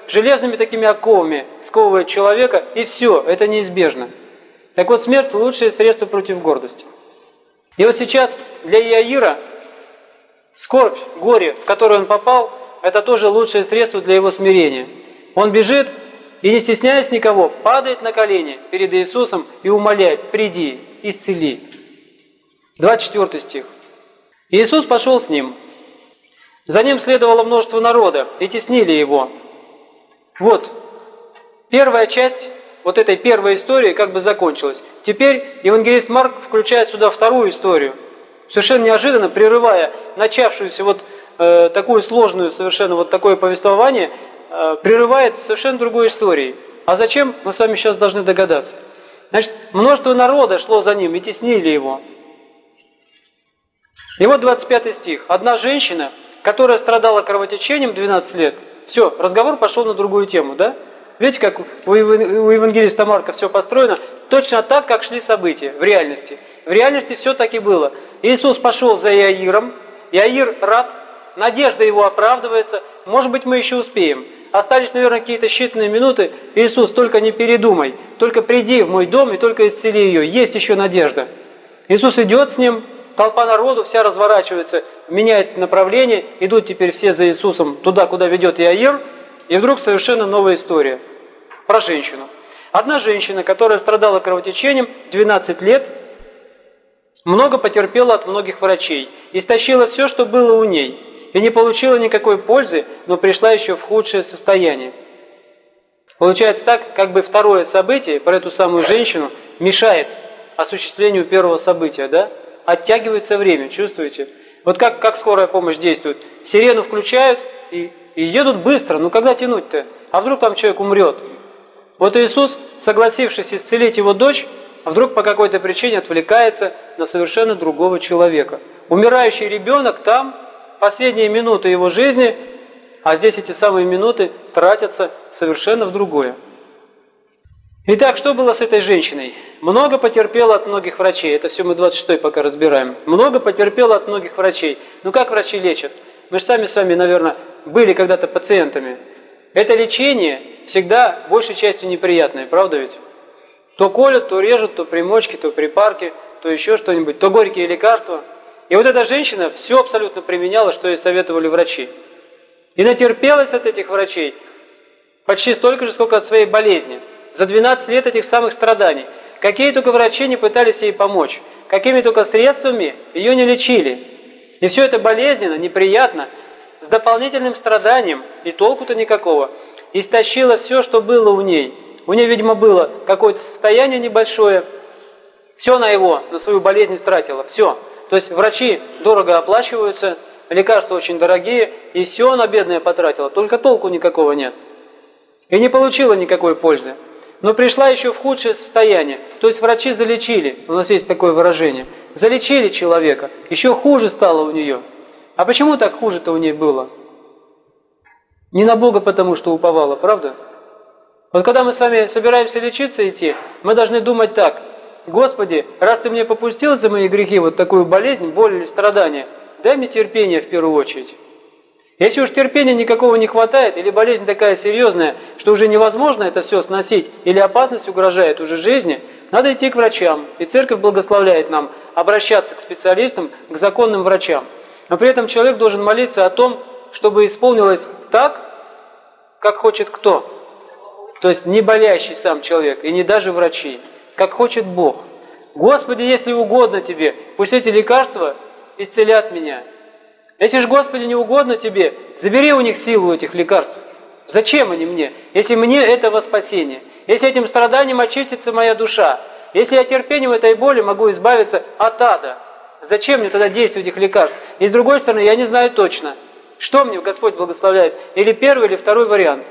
железными такими оковами сковывает человека, и все, это неизбежно. Так вот, смерть – лучшее средство против гордости. И вот сейчас для Иаира скорбь, горе, в которое он попал, это тоже лучшее средство для его смирения. Он бежит и, не стесняясь никого, падает на колени перед Иисусом и умоляет: «Приди, исцели». двадцать четвёртый стих. Иисус пошел с ним. За ним следовало множество народа, и теснили его. Вот, первая часть вот этой первой истории как бы закончилась. Теперь евангелист Марк включает сюда вторую историю, совершенно неожиданно прерывая начавшуюся вот э, такую сложную, совершенно вот такое повествование, э, прерывает совершенно другой историей. А зачем, мы с вами сейчас должны догадаться. Значит, множество народа шло за ним и теснили его. И вот двадцать пятый стих. Одна женщина, которая страдала кровотечением двенадцать лет, все, разговор пошел на другую тему, да? Видите, как у евангелиста Марка все построено? Точно так, как шли события в реальности. В реальности все так и было. Иисус пошел за Иаиром, Иаир рад, надежда его оправдывается, может быть, мы еще успеем. Остались, наверное, какие-то считанные минуты. Иисус, только не передумай, только приди в мой дом и только исцели ее, есть еще надежда. Иисус идет с ним, толпа народу вся разворачивается, меняет направление, идут теперь все за Иисусом туда, куда ведет Иаир, и вдруг совершенно новая история про женщину. Одна женщина, которая страдала кровотечением двенадцать лет, много потерпела от многих врачей, истощила все, что было у ней, и не получила никакой пользы, но пришла еще в худшее состояние. Получается так, как бы второе событие про эту самую женщину мешает осуществлению первого события, да? Оттягивается время, чувствуете? Вот как, как скорая помощь действует. Сирену включают и, и едут быстро, ну когда тянуть-то? А вдруг там человек умрет? Вот Иисус, согласившись исцелить его дочь, а вдруг по какой-то причине отвлекается на совершенно другого человека. Умирающий ребенок там, последние минуты его жизни, а здесь эти самые минуты тратятся совершенно в другое. Итак, что было с этой женщиной? Много потерпела от многих врачей. Это все мы двадцать шестой пока разбираем. Много потерпела от многих врачей. Ну как врачи лечат? Мы же сами с вами, наверное, были когда-то пациентами. Это лечение всегда большей частью неприятное, правда ведь? То колют, то режут, то примочки, то припарки, то еще что-нибудь, то горькие лекарства. И вот эта женщина все абсолютно применяла, что ей советовали врачи. И натерпелась от этих врачей почти столько же, сколько от своей болезни. За двенадцать лет этих самых страданий. Какие только врачи не пытались ей помочь, какими только средствами ее не лечили. И все это болезненно, неприятно, с дополнительным страданием, и толку-то никакого. Истощило все, что было у ней. У нее, видимо, было какое-то состояние небольшое. Все на его, на свою болезнь истратила. Все. То есть врачи дорого оплачиваются, лекарства очень дорогие, и все она бедная потратила. Только толку никакого нет. И не получила никакой пользы. Но пришла еще в худшее состояние. То есть врачи залечили, у нас есть такое выражение, залечили человека, еще хуже стало у нее. А почему так хуже-то у ней было? Не на Бога потому, что уповала, правда? Вот когда мы с вами собираемся лечиться идти, мы должны думать так: Господи, раз Ты мне попустил за мои грехи вот такую болезнь, боль или страдание, дай мне терпение в первую очередь. Если уж терпения никакого не хватает, или болезнь такая серьезная, что уже невозможно это все сносить, или опасность угрожает уже жизни, надо идти к врачам. И церковь благословляет нам обращаться к специалистам, к законным врачам. Но при этом человек должен молиться о том, чтобы исполнилось так, как хочет кто? То есть не болящий сам человек, и не даже врачи, как хочет Бог. Господи, если угодно Тебе, пусть эти лекарства исцелят меня. Если же, Господи, не угодно Тебе, забери у них силу этих лекарств. Зачем они мне, если мне это во спасение? Если этим страданием очистится моя душа? Если я терпением этой боли могу избавиться от ада? Зачем мне тогда действие этих лекарств? И с другой стороны, я не знаю точно, что мне Господь благословляет, или первый, или второй вариант.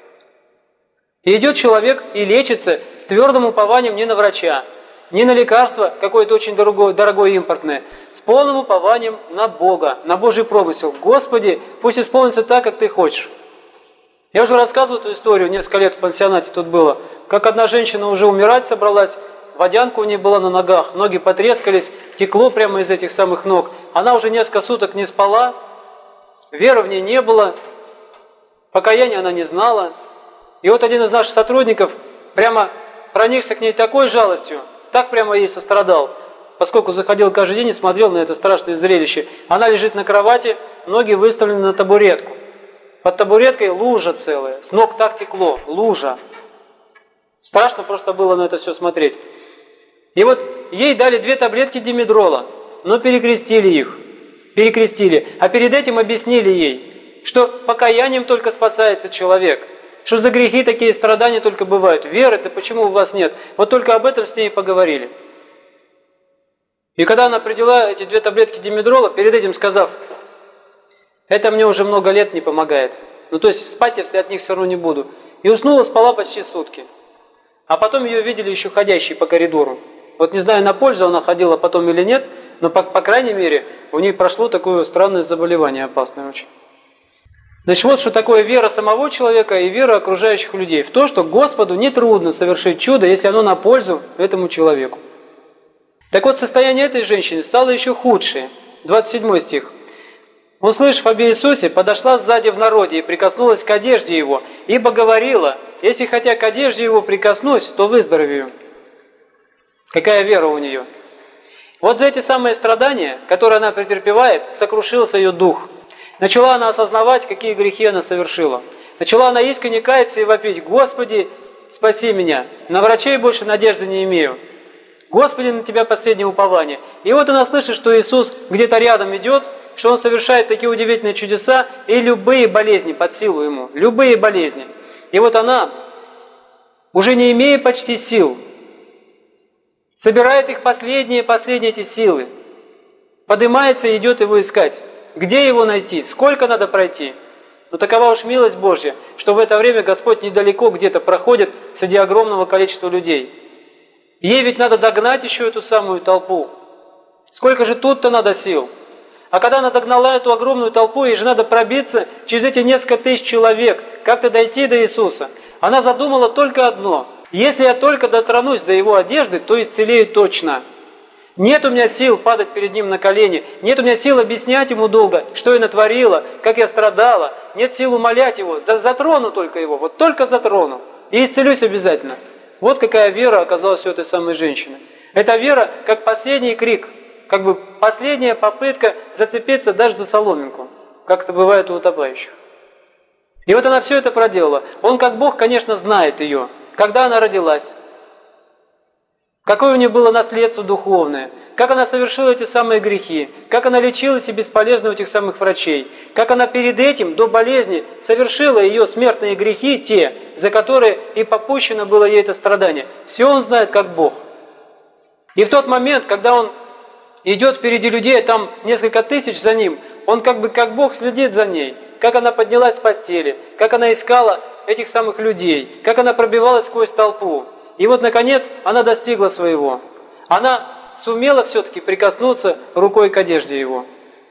И идет человек и лечится с твердым упованием не на врача, не на лекарство какое-то очень дорогое, дорогое импортное, с полным упованием на Бога, на Божий промысел. Господи, пусть исполнится так, как Ты хочешь. Я уже рассказывал эту историю, несколько лет в пансионате тут было, как одна женщина уже умирать собралась, водянка у нее была на ногах, ноги потрескались, текло прямо из этих самых ног. Она уже несколько суток не спала, веры в ней не было, покаяния она не знала, И вот один из наших сотрудников прямо проникся к ней такой жалостью, так прямо ей сострадал, поскольку заходил каждый день и смотрел на это страшное зрелище. Она лежит на кровати, ноги выставлены на табуретку. Под табуреткой лужа целая, с ног так текло, лужа. Страшно просто было на это все смотреть. И вот ей дали две таблетки димедрола, но перекрестили их, перекрестили. А перед этим объяснили ей, что покаянием только спасается человек, что за грехи такие страдания только бывают. Веры-то почему у вас нет? Вот только об этом с ней поговорили. И когда она приняла эти две таблетки димедрола, перед этим сказав: это мне уже много лет не помогает. Ну то есть спать я от них все равно не буду. И уснула, спала почти сутки. А потом ее видели еще ходящей по коридору. Вот не знаю, на пользу она ходила потом или нет, но по, по крайней мере у нее прошло такое странное заболевание, опасное очень. Значит, вот что такое вера самого человека и вера окружающих людей. В то, что Господу нетрудно совершить чудо, если оно на пользу этому человеку. Так вот, состояние этой женщины стало еще худшее. двадцать седьмой стих. «Услышав об Иисусе, подошла сзади в народе и прикоснулась к одежде Его, ибо говорила: если хотя к одежде Его прикоснусь, то выздоровею». Какая вера у нее? Вот за эти самые страдания, которые она претерпевает, сокрушился ее дух. Начала она осознавать, какие грехи она совершила. Начала она искренне каяться и вопить: «Господи, спаси меня! На врачей больше надежды не имею. Господи, на Тебя последнее упование». И вот она слышит, что Иисус где-то рядом идет, что Он совершает такие удивительные чудеса, и любые болезни под силу Ему, любые болезни. И вот она, уже не имея почти сил, собирает их последние, последние эти силы, поднимается и идет Его искать. Где Его найти? Сколько надо пройти? Но такова уж милость Божья, что в это время Господь недалеко где-то проходит среди огромного количества людей. Ей ведь надо догнать еще эту самую толпу. Сколько же тут-то надо сил? А когда она догнала эту огромную толпу, ей же надо пробиться через эти несколько тысяч человек, как-то дойти до Иисуса. Она задумала только одно: если я только дотронусь до Его одежды, то исцелею точно. Нет у меня сил падать перед Ним на колени, нет у меня сил объяснять Ему долго, что я натворила, как я страдала, нет сил умолять Его, затрону только Его, вот только затрону, и исцелюсь обязательно. Вот какая вера оказалась у этой самой женщины. Эта вера как последний крик, как бы последняя попытка зацепиться даже за соломинку, как это бывает у утопающих. И вот она все это проделала. Он, как Бог, конечно, знает ее, когда она родилась, какое у нее было наследство духовное, как она совершила эти самые грехи, как она лечилась и бесполезна у этих самых врачей, как она перед этим, до болезни, совершила ее смертные грехи, те, за которые и попущено было ей это страдание. Все он знает, как Бог. И в тот момент, когда он идет впереди людей, а там несколько тысяч за ним, он как бы как Бог следит за ней, как она поднялась с постели, как она искала этих самых людей, как она пробивалась сквозь толпу. И вот, наконец, она достигла своего. Она сумела все-таки прикоснуться рукой к одежде его.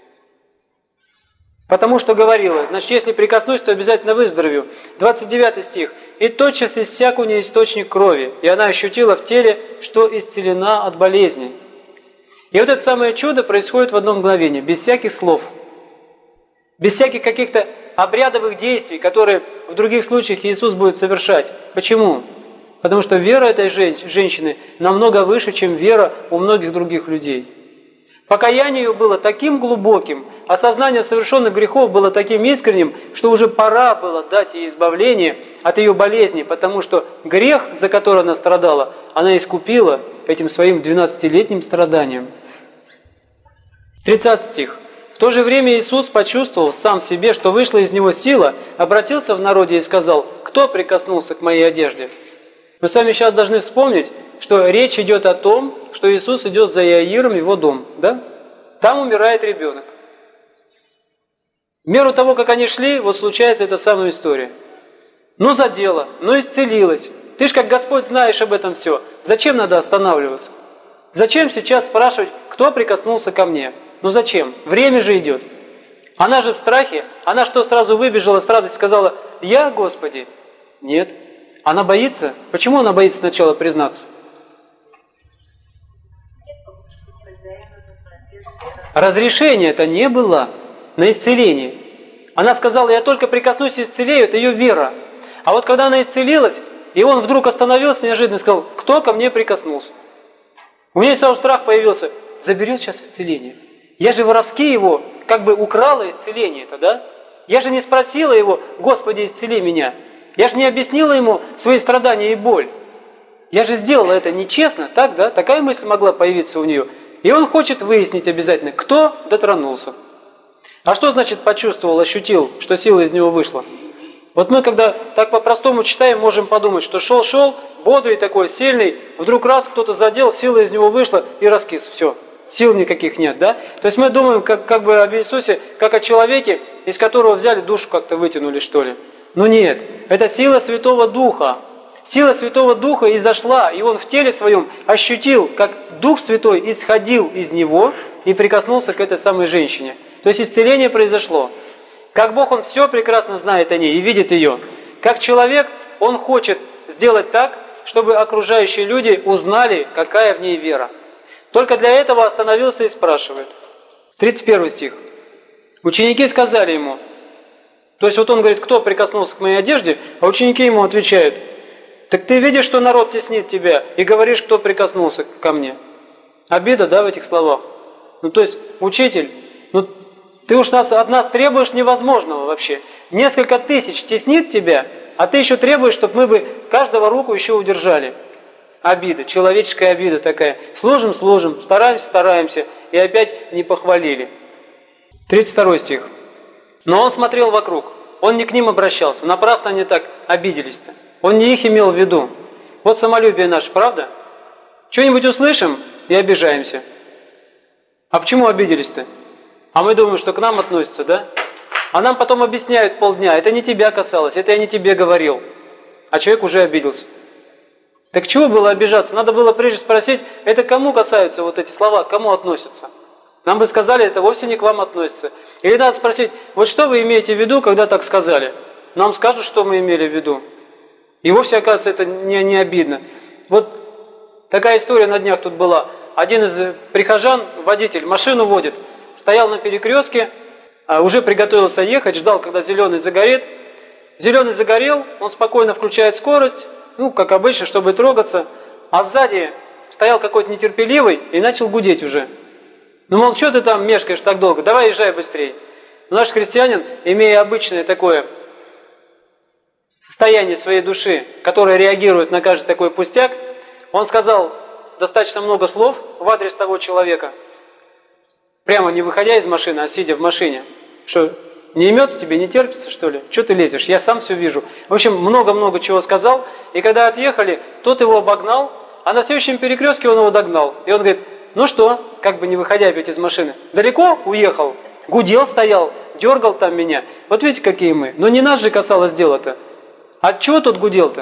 Потому что говорила: значит, если прикоснусь, то обязательно выздоровею. двадцать девятый стих. «И тотчас иссяк у нее источник крови, и она ощутила в теле, что исцелена от болезни». И вот это самое чудо происходит в одно мгновение, без всяких слов, без всяких каких-то обрядовых действий, которые в других случаях Иисус будет совершать. Почему? Потому что вера этой женщины намного выше, чем вера у многих других людей. Покаяние ее было таким глубоким, осознание совершенных грехов было таким искренним, что уже пора было дать ей избавление от ее болезни, потому что грех, за который она страдала, она искупила этим своим двенадцатилетним страданием. тридцатый стих. «В то же время Иисус почувствовал сам в себе, что вышла из него сила, обратился в народе и сказал: кто прикоснулся к моей одежде?» Мы с вами сейчас должны вспомнить, что речь идет о том, что Иисус идет за Иаиром в его дом, да? Там умирает ребенок. В меру того, как они шли, вот случается эта самая история. Ну задела, ну исцелилась. Ты ж как Господь знаешь об этом все. Зачем надо останавливаться? Зачем сейчас спрашивать, кто прикоснулся ко мне? Ну зачем? Время же идет. Она же в страхе. Она что, сразу выбежала с радостью, сказала: «Я, Господи?» Нет. Она боится? Почему она боится сначала признаться? Разрешения-то не было на исцеление. Она сказала: «Я только прикоснусь и исцелею», это ее вера. А вот когда она исцелилась, и он вдруг остановился неожиданно и сказал: кто ко мне прикоснулся? У меня сразу страх появился: заберет сейчас исцеление. Я же воровски его как бы украла исцеление-то, да? Я же не спросила его: Господи, исцели меня. Я же не объяснила ему свои страдания и боль. Я же сделала это нечестно, так, да? Такая мысль могла появиться у нее. И он хочет выяснить обязательно, кто дотронулся. А что значит почувствовал, ощутил, что сила из него вышла? Вот мы, когда так по-простому читаем, можем подумать, что шел-шел, бодрый такой, сильный, вдруг раз кто-то задел, сила из него вышла и раскис. Все, сил никаких нет, да? То есть мы думаем как, как бы об Иисусе, как о человеке, из которого взяли душу как-то вытянули, что ли. Но нет, это сила Святого Духа. Сила Святого Духа изошла, и он в теле своем ощутил, как Дух Святой исходил из него и прикоснулся к этой самой женщине. То есть исцеление произошло. Как Бог, Он все прекрасно знает о ней и видит ее. Как человек, Он хочет сделать так, чтобы окружающие люди узнали, какая в ней вера. Только для этого остановился и спрашивает. тридцать первый стих. Ученики сказали ему, то есть вот он говорит, кто прикоснулся к моей одежде, а ученики ему отвечают: так ты видишь, что народ теснит тебя, и говоришь, кто прикоснулся ко мне. Обида, да, в этих словах? Ну, то есть, учитель, ну, ты уж нас, от нас требуешь невозможного вообще. Несколько тысяч теснит тебя, а ты еще требуешь, чтобы мы бы каждого руку еще удержали. Обида, человеческая обида такая. Служим, служим, стараемся, стараемся, и опять не похвалили. тридцать второй стих. Но он смотрел вокруг, он не к ним обращался, напрасно они так обиделись-то. Он не их имел в виду. Вот самолюбие наше, правда? Что-нибудь услышим и обижаемся. А почему обиделись-то? А мы думаем, что к нам относятся, да? А нам потом объясняют полдня, это не тебя касалось, это я не тебе говорил. А человек уже обиделся. Так чего было обижаться? Надо было прежде спросить, это кому касаются вот эти слова, к кому относятся? Нам бы сказали, это вовсе не к вам относится. Или надо спросить, вот что вы имеете в виду, когда так сказали? Нам скажут, что мы имели в виду. И вовсе, оказывается, это не, не обидно. Вот такая история на днях тут была. Один из прихожан, водитель, машину водит, стоял на перекрестке, уже приготовился ехать, ждал, когда зеленый загорит. Зеленый загорел, он спокойно включает скорость, ну, как обычно, чтобы трогаться, а сзади стоял какой-то нетерпеливый и начал гудеть уже. Ну, мол, что ты там мешкаешь так долго, давай езжай быстрее. Но наш христианин, имея обычное такое состояние своей души, которое реагирует на каждый такой пустяк, он сказал достаточно много слов в адрес того человека, прямо не выходя из машины, а сидя в машине, что не имется тебе, не терпится, что ли? Что ты лезешь? Я сам все вижу. В общем, много-много чего сказал, и когда отъехали, тот его обогнал, а на следующем перекрестке он его догнал. И он говорит, ну что, как бы не выходя опять из машины, далеко уехал, гудел стоял, дергал там меня. Вот видите, какие мы. Но не нас же касалось дела-то. А чего тот гудел-то?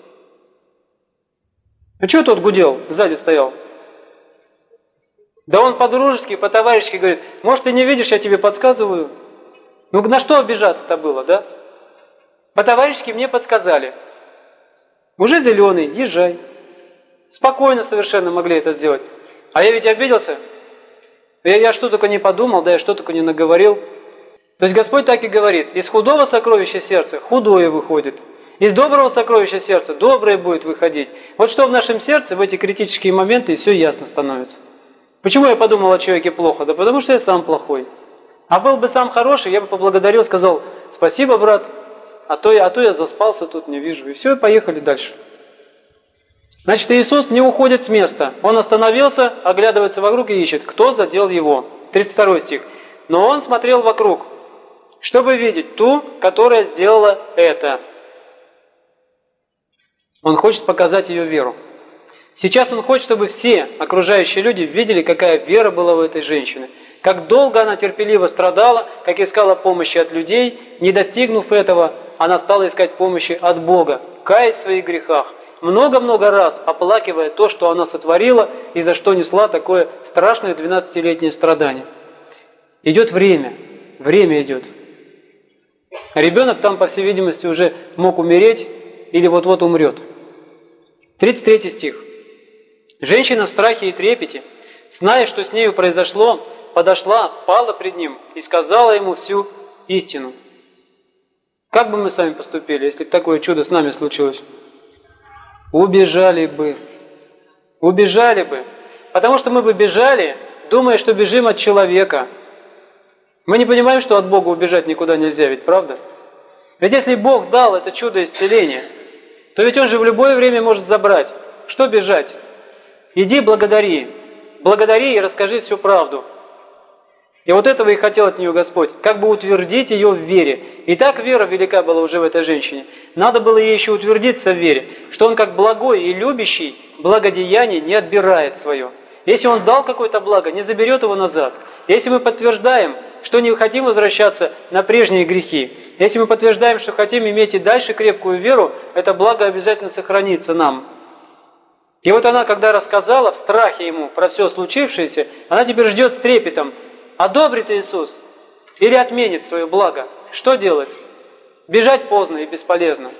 А чего тот гудел, сзади стоял? Да он по-дружески, по-товарищески говорит, может, ты не видишь, я тебе подсказываю. Ну, на что обижаться-то было, да? По-товарищески мне подсказали. Уже зеленый, езжай. Спокойно совершенно могли это сделать. А я ведь обиделся. Я, я что только не подумал, да я что только не наговорил. То есть Господь так и говорит, из худого сокровища сердца худое выходит. Из доброго сокровища сердца доброе будет выходить. Вот что в нашем сердце в эти критические моменты, и все ясно становится. Почему я подумал о человеке плохо? Да потому что я сам плохой. А был бы сам хороший, я бы поблагодарил, сказал, спасибо, брат, а то, я, а то я заспался тут, не вижу. И все, поехали дальше. Значит, Иисус не уходит с места. Он остановился, оглядывается вокруг и ищет, кто задел его. тридцать второй стих. Но он смотрел вокруг, чтобы видеть ту, которая сделала это. Он хочет показать ее веру. Сейчас он хочет, чтобы все окружающие люди видели, какая вера была у этой женщины. Как долго она терпеливо страдала, как искала помощи от людей. Не достигнув этого, она стала искать помощи от Бога, каясь в своих грехах. Много-много раз оплакивая то, что она сотворила и за что несла такое страшное двенадцатилетнее страдание. Идет время, время идет. А ребенок там, по всей видимости, уже мог умереть или вот-вот умрет. тридцать третий стих. Женщина в страхе и трепете, зная, что с нею произошло, подошла, пала пред ним и сказала ему всю истину. Как бы мы с вами поступили, если бы такое чудо с нами случилось? Убежали бы. Убежали бы. Потому что мы бы бежали, думая, что бежим от человека. Мы не понимаем, что от Бога убежать никуда нельзя, ведь правда? Ведь если Бог дал это чудо исцеления, то ведь Он же в любое время может забрать. Что бежать? Иди благодари. Благодари и расскажи всю правду. И вот этого и хотел от нее Господь, как бы утвердить ее в вере. И так вера велика была уже в этой женщине. Надо было ей еще утвердиться в вере, что Он как благой и любящий благодеяние не отбирает свое. Если Он дал какое-то благо, не заберет его назад. Если мы подтверждаем, что не хотим возвращаться на прежние грехи, если мы подтверждаем, что хотим иметь и дальше крепкую веру, это благо обязательно сохранится нам. И вот она, когда рассказала в страхе ему про все случившееся, она теперь ждет с трепетом, одобрит Иисус или отменит свое благо. Что делать? Бежать поздно и бесполезно.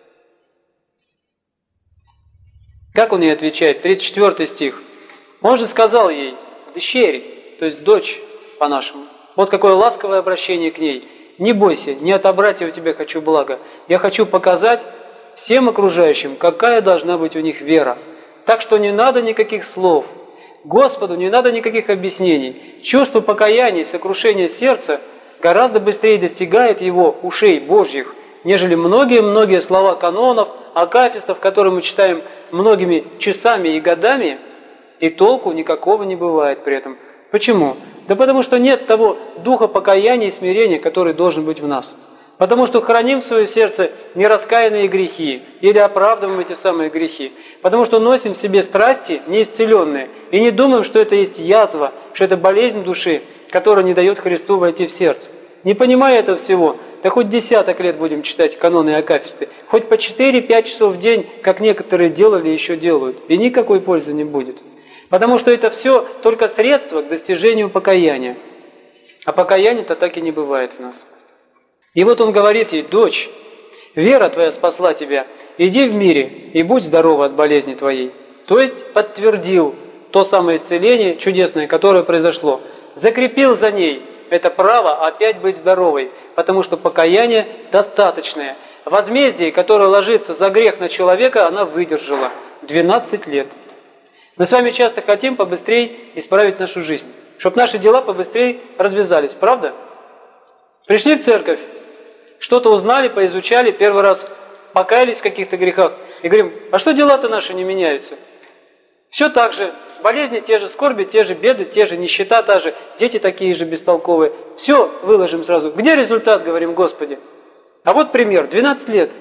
Как он ей отвечает? тридцать четвёртый стих. Он же сказал ей, дщери, то есть дочь по-нашему. Вот какое ласковое обращение к ней. Не бойся, не отобрать я у тебя хочу благо. Я хочу показать всем окружающим, какая должна быть у них вера. Так что не надо никаких слов. Господу не надо никаких объяснений. Чувство покаяния и сокрушения сердца гораздо быстрее достигает его ушей Божьих, нежели многие-многие слова канонов, акафистов, которые мы читаем многими часами и годами, и толку никакого не бывает при этом. Почему? Да потому что нет того духа покаяния и смирения, который должен быть в нас. Потому что храним в свое сердце нераскаянные грехи или оправдываем эти самые грехи. Потому что носим в себе страсти неисцеленные и не думаем, что это есть язва, что это болезнь души, которая не дает Христу войти в сердце. Не понимая этого всего, да хоть десяток лет будем читать каноны и акафисты, хоть по четыре-пять часов в день, как некоторые делали и еще делают, и никакой пользы не будет. Потому что это все только средство к достижению покаяния. А покаяния-то так и не бывает в нас. И вот он говорит ей, дочь, вера твоя спасла тебя, иди в мире и будь здорова от болезни твоей. То есть подтвердил то самое исцеление чудесное, которое произошло. Закрепил за ней это право опять быть здоровой, потому что покаяние достаточное. Возмездие, которое ложится за грех на человека, она выдержала двенадцать лет. Мы с вами часто хотим побыстрее исправить нашу жизнь, чтобы наши дела побыстрее развязались, правда? Пришли в церковь, что-то узнали, поизучали, первый раз покаялись в каких-то грехах и говорим, а что дела-то наши не меняются? Все так же, болезни те же, скорби те же, беды те же, нищета та же, дети такие же бестолковые. Все выложим сразу. Где результат, говорим, Господи? А вот пример, двенадцать лет.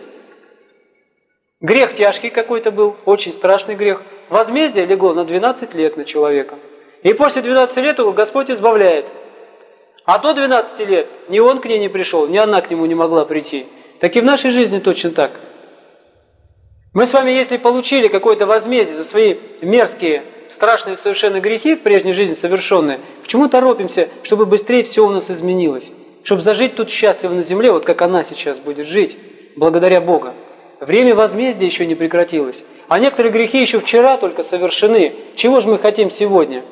Грех тяжкий какой-то был, очень страшный грех. Возмездие легло на двенадцать лет на человека. И после двенадцати лет его Господь избавляет. А до двенадцати лет ни он к ней не пришел, ни она к нему не могла прийти. Так и в нашей жизни точно так. Мы с вами, если получили какое-то возмездие за свои мерзкие, страшные совершенно грехи в прежней жизни совершенные, почему торопимся, чтобы быстрее все у нас изменилось? Чтобы зажить тут счастливо на земле, вот как она сейчас будет жить, благодаря Богу. Время возмездия еще не прекратилось. А некоторые грехи еще вчера только совершены. Чего же мы хотим сегодня?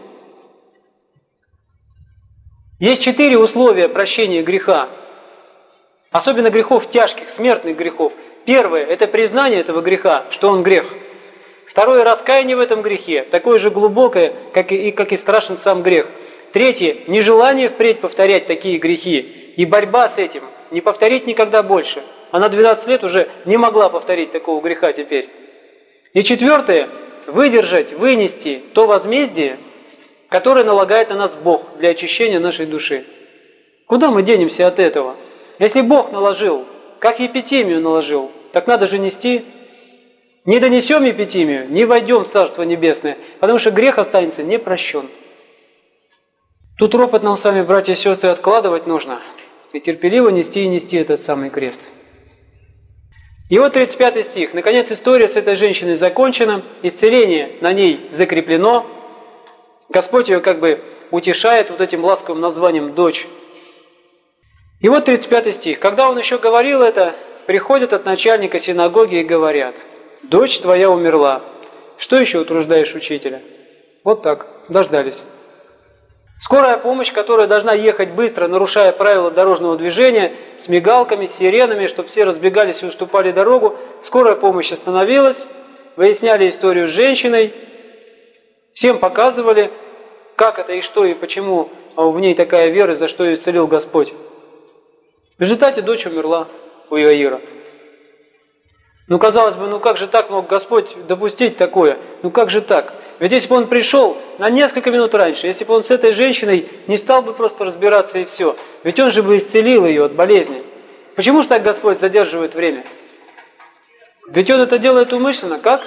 Есть четыре условия прощения греха. Особенно грехов тяжких, смертных грехов. Первое – это признание этого греха, что он грех. Второе – раскаяние в этом грехе, такое же глубокое, как и, как и страшен сам грех. Третье – нежелание впредь повторять такие грехи. И борьба с этим, не повторить никогда больше. Она двенадцать лет уже не могла повторить такого греха теперь. И четвертое – выдержать, вынести то возмездие, которое налагает на нас Бог для очищения нашей души. Куда мы денемся от этого? Если Бог наложил, как епитемию наложил, так надо же нести. Не донесем епитемию, не войдем в Царство Небесное, потому что грех останется непрощен. Тут ропот нам с вами, братья и сестры, откладывать нужно и терпеливо нести и нести этот самый крест. И вот тридцать пятый стих. Наконец история с этой женщиной закончена, исцеление на ней закреплено. Господь ее как бы утешает вот этим ласковым названием «дочь». И вот тридцать пятый стих. Когда он еще говорил это, приходят от начальника синагоги и говорят: «Дочь твоя умерла. Что еще утруждаешь учителя?» Вот так, дождались. Скорая помощь, которая должна ехать быстро, нарушая правила дорожного движения, с мигалками, с сиренами, чтобы все разбегались и уступали дорогу. Скорая помощь остановилась, выясняли историю с женщиной, всем показывали, как это и что и почему в ней такая вера, за что ее исцелил Господь. В результате дочь умерла у Иаира. Ну, казалось бы, ну как же так мог Господь допустить такое? Ну как же так? Ведь если бы он пришел на несколько минут раньше, если бы он с этой женщиной не стал бы просто разбираться и все, ведь он же бы исцелил ее от болезни. Почему же так Господь задерживает время? Ведь он это делает умышленно. Как?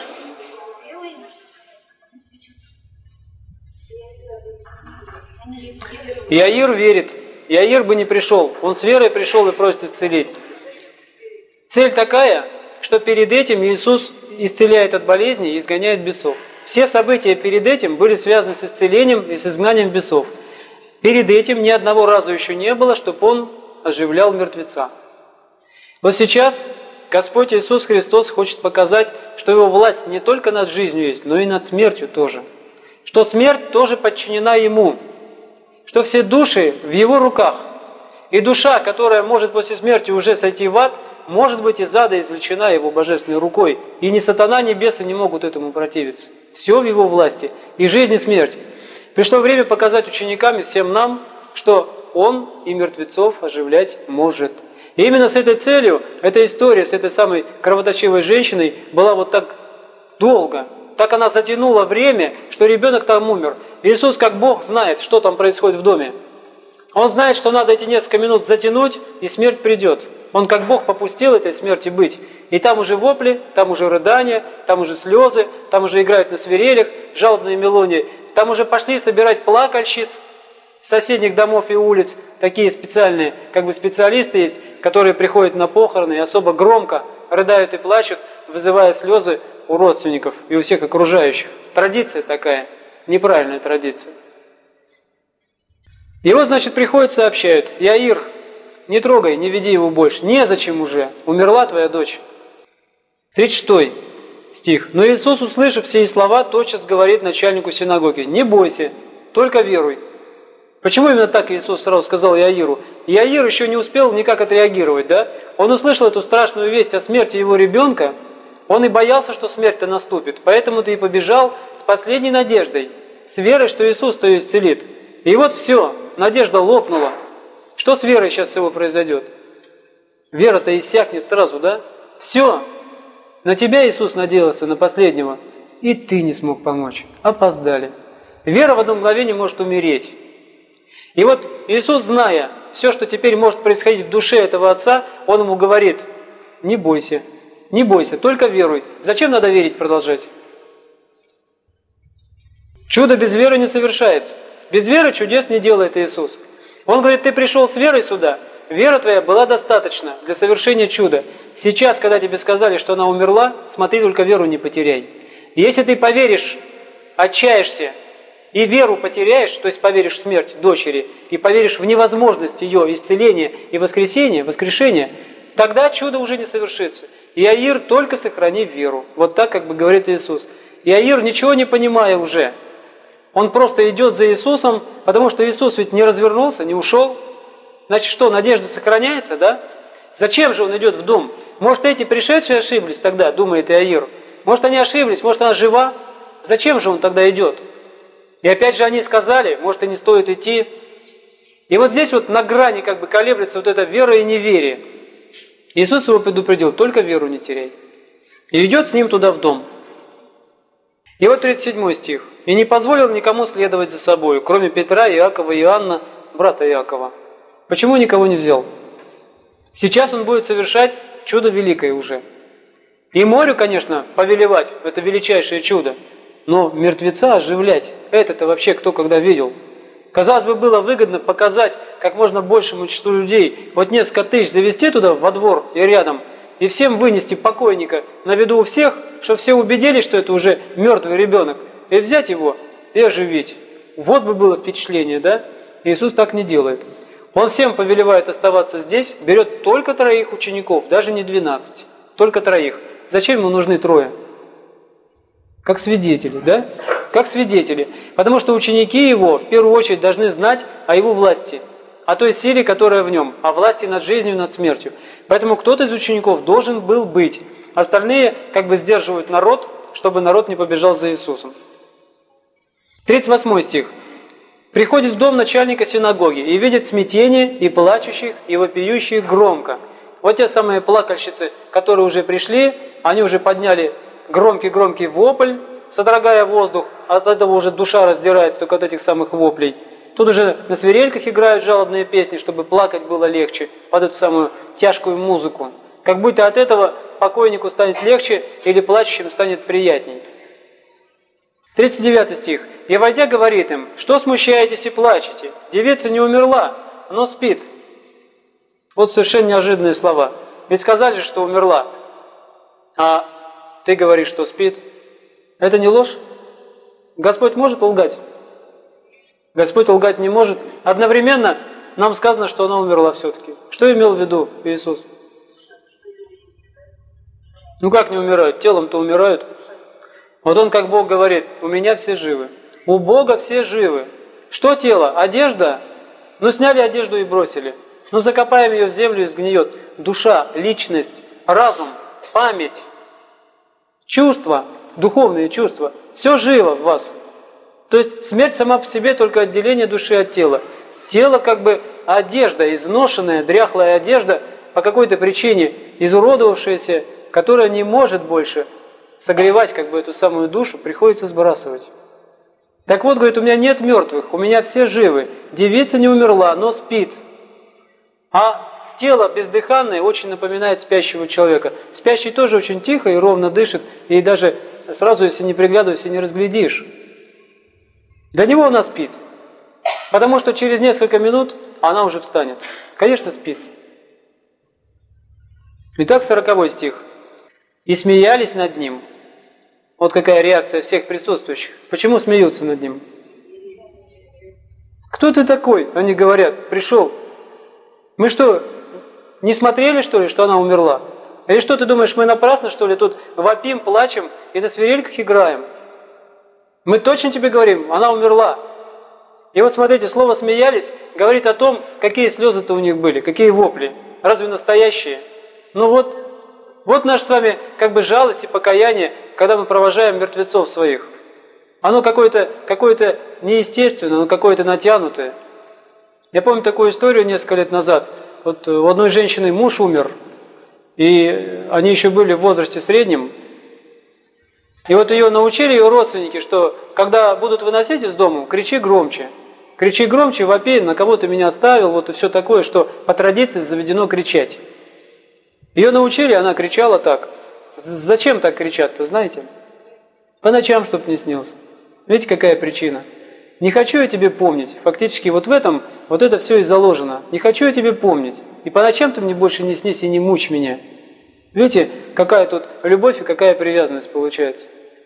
Иаир верит. Иаир бы не пришел. Он с верой пришел и просит исцелить. Цель такая, что перед этим Иисус исцеляет от болезни и изгоняет бесов. Все события перед этим были связаны с исцелением и с изгнанием бесов. Перед этим ни одного разу еще не было, чтобы Он оживлял мертвеца. Вот сейчас Господь Иисус Христос хочет показать, что Его власть не только над жизнью есть, но и над смертью тоже. Что смерть тоже подчинена Ему. Что все души в Его руках. И душа, которая может после смерти уже сойти в ад, может быть из ада извлечена Его божественной рукой. И ни сатана, ни бесы не могут этому противиться. Все в Его власти. И жизнь, и смерть. Пришло время показать ученикам и всем нам, что Он и мертвецов оживлять может. И именно с этой целью эта история с этой самой кровоточивой женщиной была вот так долго. Так она затянула время, что ребенок там умер. Иисус, как Бог, знает, что там происходит в доме. Он знает, что надо эти несколько минут затянуть, и смерть придет. Он, как Бог, попустил этой смерти быть. И там уже вопли, там уже рыдания, там уже слезы, там уже играют на свирелях, жалобные мелодии. Там уже пошли собирать плакальщиц с соседних домов и улиц. Такие специальные, как бы специалисты есть, которые приходят на похороны и особо громко рыдают и плачут, вызывая слезы у родственников и у всех окружающих. Традиция такая, неправильная традиция. И вот, значит, приходят, сообщают: Иаир, не трогай, не веди его больше, незачем уже, умерла твоя дочь. тридцать шестой стих. Но Иисус, услышав все слова, тотчас говорит начальнику синагоги: не бойся, только веруй. Почему именно так Иисус сразу сказал Иаиру? Иаир еще не успел никак отреагировать, да? Он услышал эту страшную весть о смерти его ребенка, он и боялся, что смерть-то наступит, поэтому ты и побежал с последней надеждой, с верой, что Иисус-то ее исцелит. И вот все, надежда лопнула. Что с верой сейчас всего произойдет? Вера-то иссякнет сразу, да? Все. На тебя Иисус надеялся, на последнего, и ты не смог помочь. Опоздали. Вера в одно мгновение может умереть. И вот Иисус, зная все, что теперь может происходить в душе этого отца, Он ему говорит: не бойся, не бойся, только веруй. Зачем надо верить продолжать? Чудо без веры не совершается. Без веры чудес не делает Иисус. Он говорит: ты пришел с верой сюда, вера твоя была достаточна для совершения чуда. Сейчас, когда тебе сказали, что она умерла, смотри, только веру не потеряй. Если ты поверишь, отчаешься и веру потеряешь, то есть поверишь в смерть дочери, и поверишь в невозможность ее исцеления и воскресения, воскрешения, тогда чудо уже не совершится. Иаир, только сохрани веру. Вот так, как бы говорит Иисус. Иаир, ничего не понимая уже, он просто идет за Иисусом, потому что Иисус ведь не развернулся, не ушел. Значит, что, надежда сохраняется, да? Зачем же он идет в дом? Может, эти пришедшие ошиблись тогда, думает Иаир. Может, они ошиблись, может, она жива. Зачем же он тогда идет? И опять же они сказали, может, и не стоит идти. И вот здесь вот на грани как бы колеблется вот эта вера и неверие. Иисус его предупредил: только веру не теряй. И идет с ним туда в дом. И вот тридцать седьмой стих. «И не позволил никому следовать за собой, кроме Петра, Иакова и Иоанна, брата Иакова». Почему никого не взял? Сейчас он будет совершать чудо великое уже. И морю, конечно, повелевать, это величайшее чудо. Но мертвеца оживлять, это-то вообще кто когда видел? Казалось бы, было выгодно показать как можно большему числу людей, вот несколько тысяч завести туда во двор и рядом, и всем вынести покойника на виду у всех, чтобы все убедились, что это уже мертвый ребенок, и взять его и оживить. Вот бы было впечатление, да? Иисус так не делает. Он всем повелевает оставаться здесь, берет только троих учеников, даже не двенадцать, только троих. Зачем ему нужны трое? Как свидетели, да? как свидетели, потому что ученики его в первую очередь должны знать о его власти, о той силе, которая в нем, о власти над жизнью, над смертью. Поэтому кто-то из учеников должен был быть. Остальные как бы сдерживают народ, чтобы народ не побежал за Иисусом. тридцать восьмой стих. «Приходит в дом начальника синагоги и видит смятение, и плачущих, и вопиющих громко». Вот те самые плакальщицы, которые уже пришли, они уже подняли громкий-громкий вопль, содрогая воздух, от этого уже душа раздирается только от этих самых воплей. Тут уже на свирельках играют жалобные песни, чтобы плакать было легче под эту самую тяжкую музыку. Как будто от этого покойнику станет легче или плачущим станет приятней. тридцать девятый стих. «И войдя, говорит им, что смущаетесь и плачете? Девица не умерла, но спит». Вот совершенно неожиданные слова. Ведь сказали же, что умерла, а ты говоришь, что спит. Это не ложь? Господь может лгать? Господь лгать не может. Одновременно нам сказано, что она умерла все-таки. Что имел в виду Иисус? Ну как не умирают? Телом-то умирают. Вот он как Бог говорит, у меня все живы. У Бога все живы. Что тело? Одежда? Ну сняли одежду и бросили. Ну закопаем ее в землю и сгниет. Душа, личность, разум, память, чувства, духовные чувства. Все живо в вас. То есть смерть сама по себе только отделение души от тела. Тело как бы одежда, изношенная, дряхлая одежда, по какой-то причине изуродовавшаяся, которая не может больше согревать как бы эту самую душу, приходится сбрасывать. Так вот, говорит, у меня нет мертвых, у меня все живы. Девица не умерла, но спит. А тело бездыханное очень напоминает спящего человека. Спящий тоже очень тихо и ровно дышит, и даже сразу, если не приглядываешься, не разглядишь. Для него она спит, потому что через несколько минут она уже встанет. Конечно, спит. Итак, сороковой стих. «И смеялись над ним». Вот какая реакция всех присутствующих. Почему смеются над ним? «Кто ты такой?» Они говорят, пришел. Мы что, не смотрели, что ли, что она умерла? Или что, ты думаешь, мы напрасно, что ли, тут вопим, плачем и на свирельках играем? Мы точно тебе говорим, она умерла. И вот смотрите, слово «смеялись» говорит о том, какие слезы-то у них были, какие вопли. Разве настоящие? Ну вот, вот наша с вами как бы жалость и покаяние, когда мы провожаем мертвецов своих. Оно какое-то какое-то неестественное, оно какое-то натянутое. Я помню такую историю несколько лет назад. Вот у одной женщины муж умер, и они еще были в возрасте среднем. И вот ее научили, ее родственники, что когда будут выносить из дома, кричи громче. Кричи громче, вопей, на кого ты меня оставил, вот и все такое, что по традиции заведено кричать. Ее научили, она кричала так. Зачем так кричат-то, знаете? По ночам, чтоб не снился. Видите, какая причина? Не хочу я тебе помнить. Фактически вот в этом, вот это все и заложено. Не хочу я тебе помнить. И по ночам ты мне больше не снись и не мучь меня. Видите, какая тут любовь и какая привязанность получается.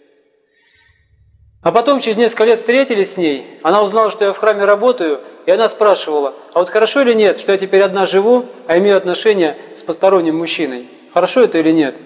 А потом, через несколько лет встретились с ней, она узнала, что я в храме работаю, и она спрашивала, а вот хорошо или нет, что я теперь одна живу, а имею отношения с посторонним мужчиной? Хорошо это или нет?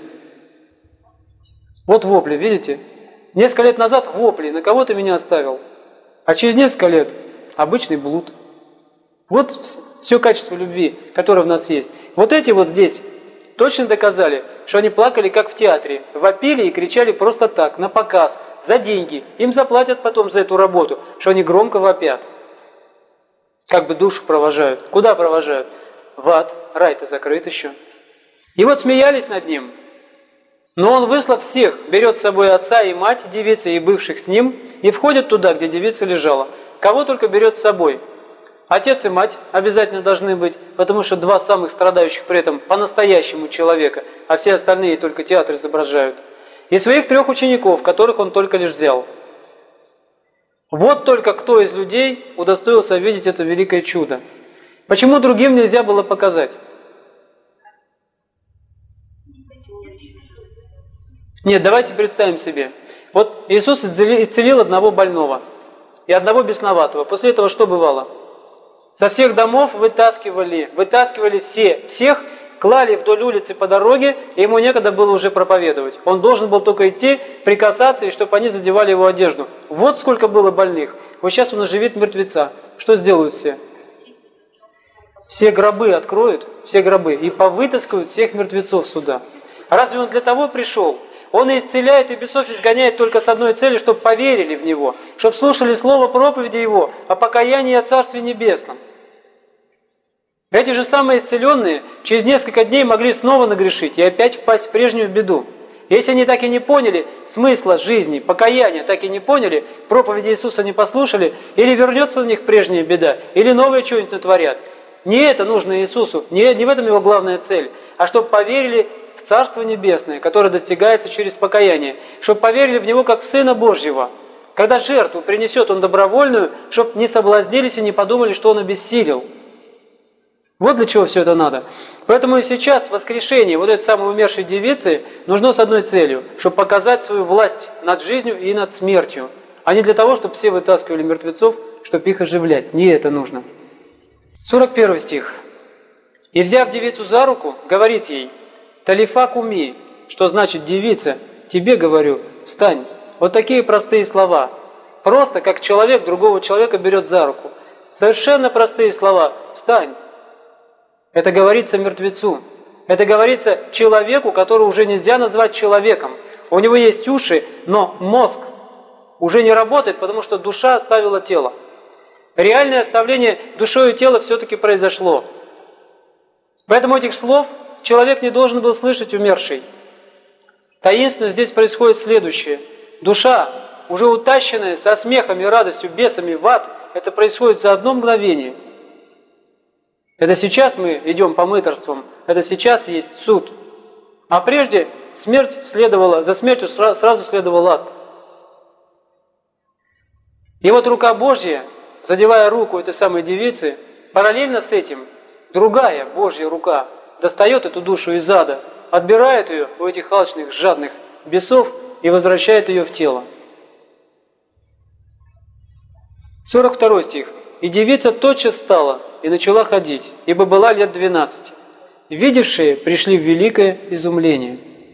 Вот вопли, видите? Несколько лет назад вопли, на кого ты меня оставил? А через несколько лет обычный блуд. Вот все качество любви, которое в нас есть. Вот эти вот здесь точно доказали, что они плакали как в театре, вопили и кричали просто так, на показ, за деньги. Им заплатят потом за эту работу, что они громко вопят. Как бы душу провожают. Куда провожают? В ад. Рай-то закрыт еще. И вот смеялись над ним. Но он, выслав всех, берет с собой отца и мать девицы и бывших с ним, и входит туда, где девица лежала. Кого только берет с собой. Отец и мать обязательно должны быть, потому что два самых страдающих при этом по-настоящему человека, а все остальные только театр изображают. И своих трех учеников, которых он только лишь взял. Вот только кто из людей удостоился видеть это великое чудо. Почему другим нельзя было показать? Нет, давайте представим себе. Вот Иисус исцелил одного больного и одного бесноватого. После этого что бывало? Со всех домов вытаскивали, вытаскивали все, всех клали вдоль улицы по дороге, и ему некогда было уже проповедовать. Он должен был только идти, прикасаться, и чтобы они задевали его одежду. Вот сколько было больных. Вот сейчас он оживит мертвеца. Что сделают все? Все гробы откроют, все гробы, и повытаскивают всех мертвецов сюда. Разве он для того пришел? Он и исцеляет, и бесов изгоняет только с одной целью, чтобы поверили в Него, чтобы слушали слово проповеди Его о покаянии и о Царстве Небесном. Эти же самые исцеленные через несколько дней могли снова нагрешить и опять впасть в прежнюю беду. Если они так и не поняли смысла жизни, покаяния, так и не поняли, проповеди Иисуса не послушали, или вернется у них прежняя беда, или новое что-нибудь натворят. Не это нужно Иисусу, не, не в этом Его главная цель, а чтобы поверили в Царство Небесное, которое достигается через покаяние, чтобы поверили в Него как в Сына Божьего. Когда жертву принесет Он добровольную, чтобы не соблазнились и не подумали, что Он обессилел. Вот для чего все это надо. Поэтому и сейчас воскрешение вот этой самой умершей девицы нужно с одной целью, чтобы показать свою власть над жизнью и над смертью, а не для того, чтобы все вытаскивали мертвецов, чтобы их оживлять. Не это нужно. сорок первый стих. «И, взяв девицу за руку, говорит ей: Талифа куми», что значит «девица, тебе говорю, встань». Вот такие простые слова. Просто как человек другого человека берет за руку. Совершенно простые слова. «Встань». Это говорится мертвецу. Это говорится человеку, которого уже нельзя назвать человеком. У него есть уши, но мозг уже не работает, потому что душа оставила тело. Реальное оставление душой и тела все-таки произошло. Поэтому этих слов человек не должен был слышать умерший. Таинственно здесь происходит следующее. Душа, уже утащенная со смехом и радостью бесами в ад, это происходит за одно мгновение. Это сейчас мы идем по мытарствам, это сейчас есть суд. А прежде смерть следовала, за смертью сразу следовал ад. И вот рука Божья, задевая руку этой самой девицы, параллельно с этим другая Божья рука достает эту душу из ада, отбирает ее у этих алчных, жадных бесов и возвращает ее в тело. сорок второй стих. «И девица тотчас встала и начала ходить, ибо была лет двенадцати. Видевшие пришли в великое изумление».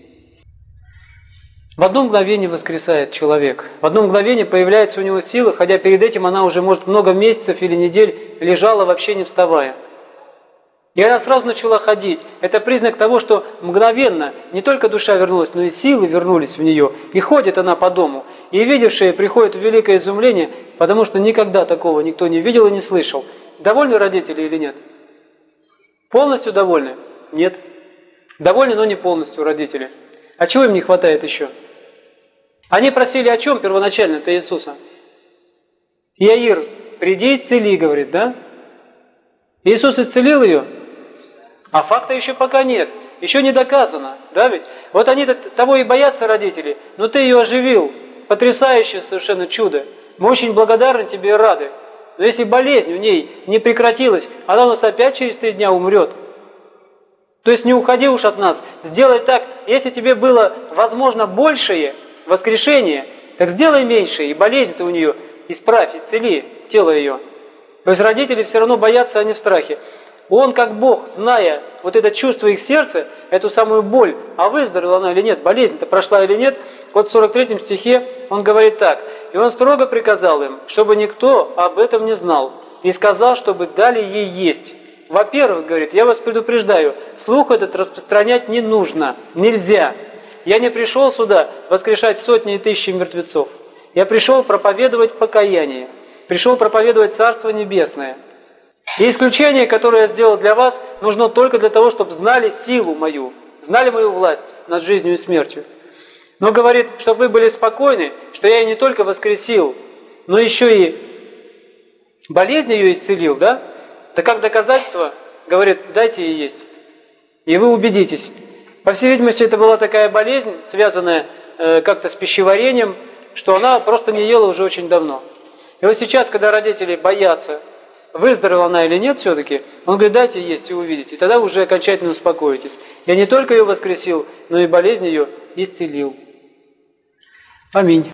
В одно мгновение воскресает человек. В одно мгновение появляется у него сила, хотя перед этим она уже, может, много месяцев или недель лежала, вообще не вставая. И она сразу начала ходить. Это признак того, что мгновенно не только душа вернулась, но и силы вернулись в нее. И ходит она по дому. И видевшие приходят в великое изумление, потому что никогда такого никто не видел и не слышал. Довольны родители или нет? Полностью довольны? Нет. Довольны, но не полностью родители. А чего им не хватает еще? Они просили о чем первоначально-то Иисуса? Иаир, приди исцели, говорит, да? Иисус исцелил ее? А факта еще пока нет. Еще не доказано, да ведь? Вот они того и боятся, родители. Но ты ее оживил. Потрясающее совершенно чудо. Мы очень благодарны тебе и рады. Но если болезнь у ней не прекратилась, она у нас опять через три дня умрет. То есть не уходи уж от нас. Сделай так, если тебе было возможно большее воскрешение, так сделай меньшее, и болезнь-то у нее исправь, исцели тело ее. То есть родители все равно боятся, они в страхе. Он, как Бог, зная вот это чувство их сердца, эту самую боль, а выздоровела она или нет, болезнь-то прошла или нет, вот в сорок третьем стихе он говорит так: «И он строго приказал им, чтобы никто об этом не знал, и сказал, чтобы дали ей есть. Во-первых, говорит, я вас предупреждаю, слух этот распространять не нужно, нельзя. Я не пришел сюда воскрешать сотни и тысячи мертвецов. Я пришел проповедовать покаяние, пришел проповедовать Царство Небесное. И исключение, которое я сделал для вас, нужно только для того, чтобы знали силу мою, знали мою власть над жизнью и смертью. Но говорит, чтобы вы были спокойны, что я ее не только воскресил, но еще и болезнь ее исцелил, да? Да как доказательство, говорит, дайте ей есть, и вы убедитесь». По всей видимости, это была такая болезнь, связанная э, как-то с пищеварением, что она просто не ела уже очень давно. И вот сейчас, когда родители боятся, выздоровела она или нет все-таки, он говорит, дайте есть и увидите. И тогда уже окончательно успокоитесь. Я не только ее воскресил, но и болезнь ее исцелил. Аминь.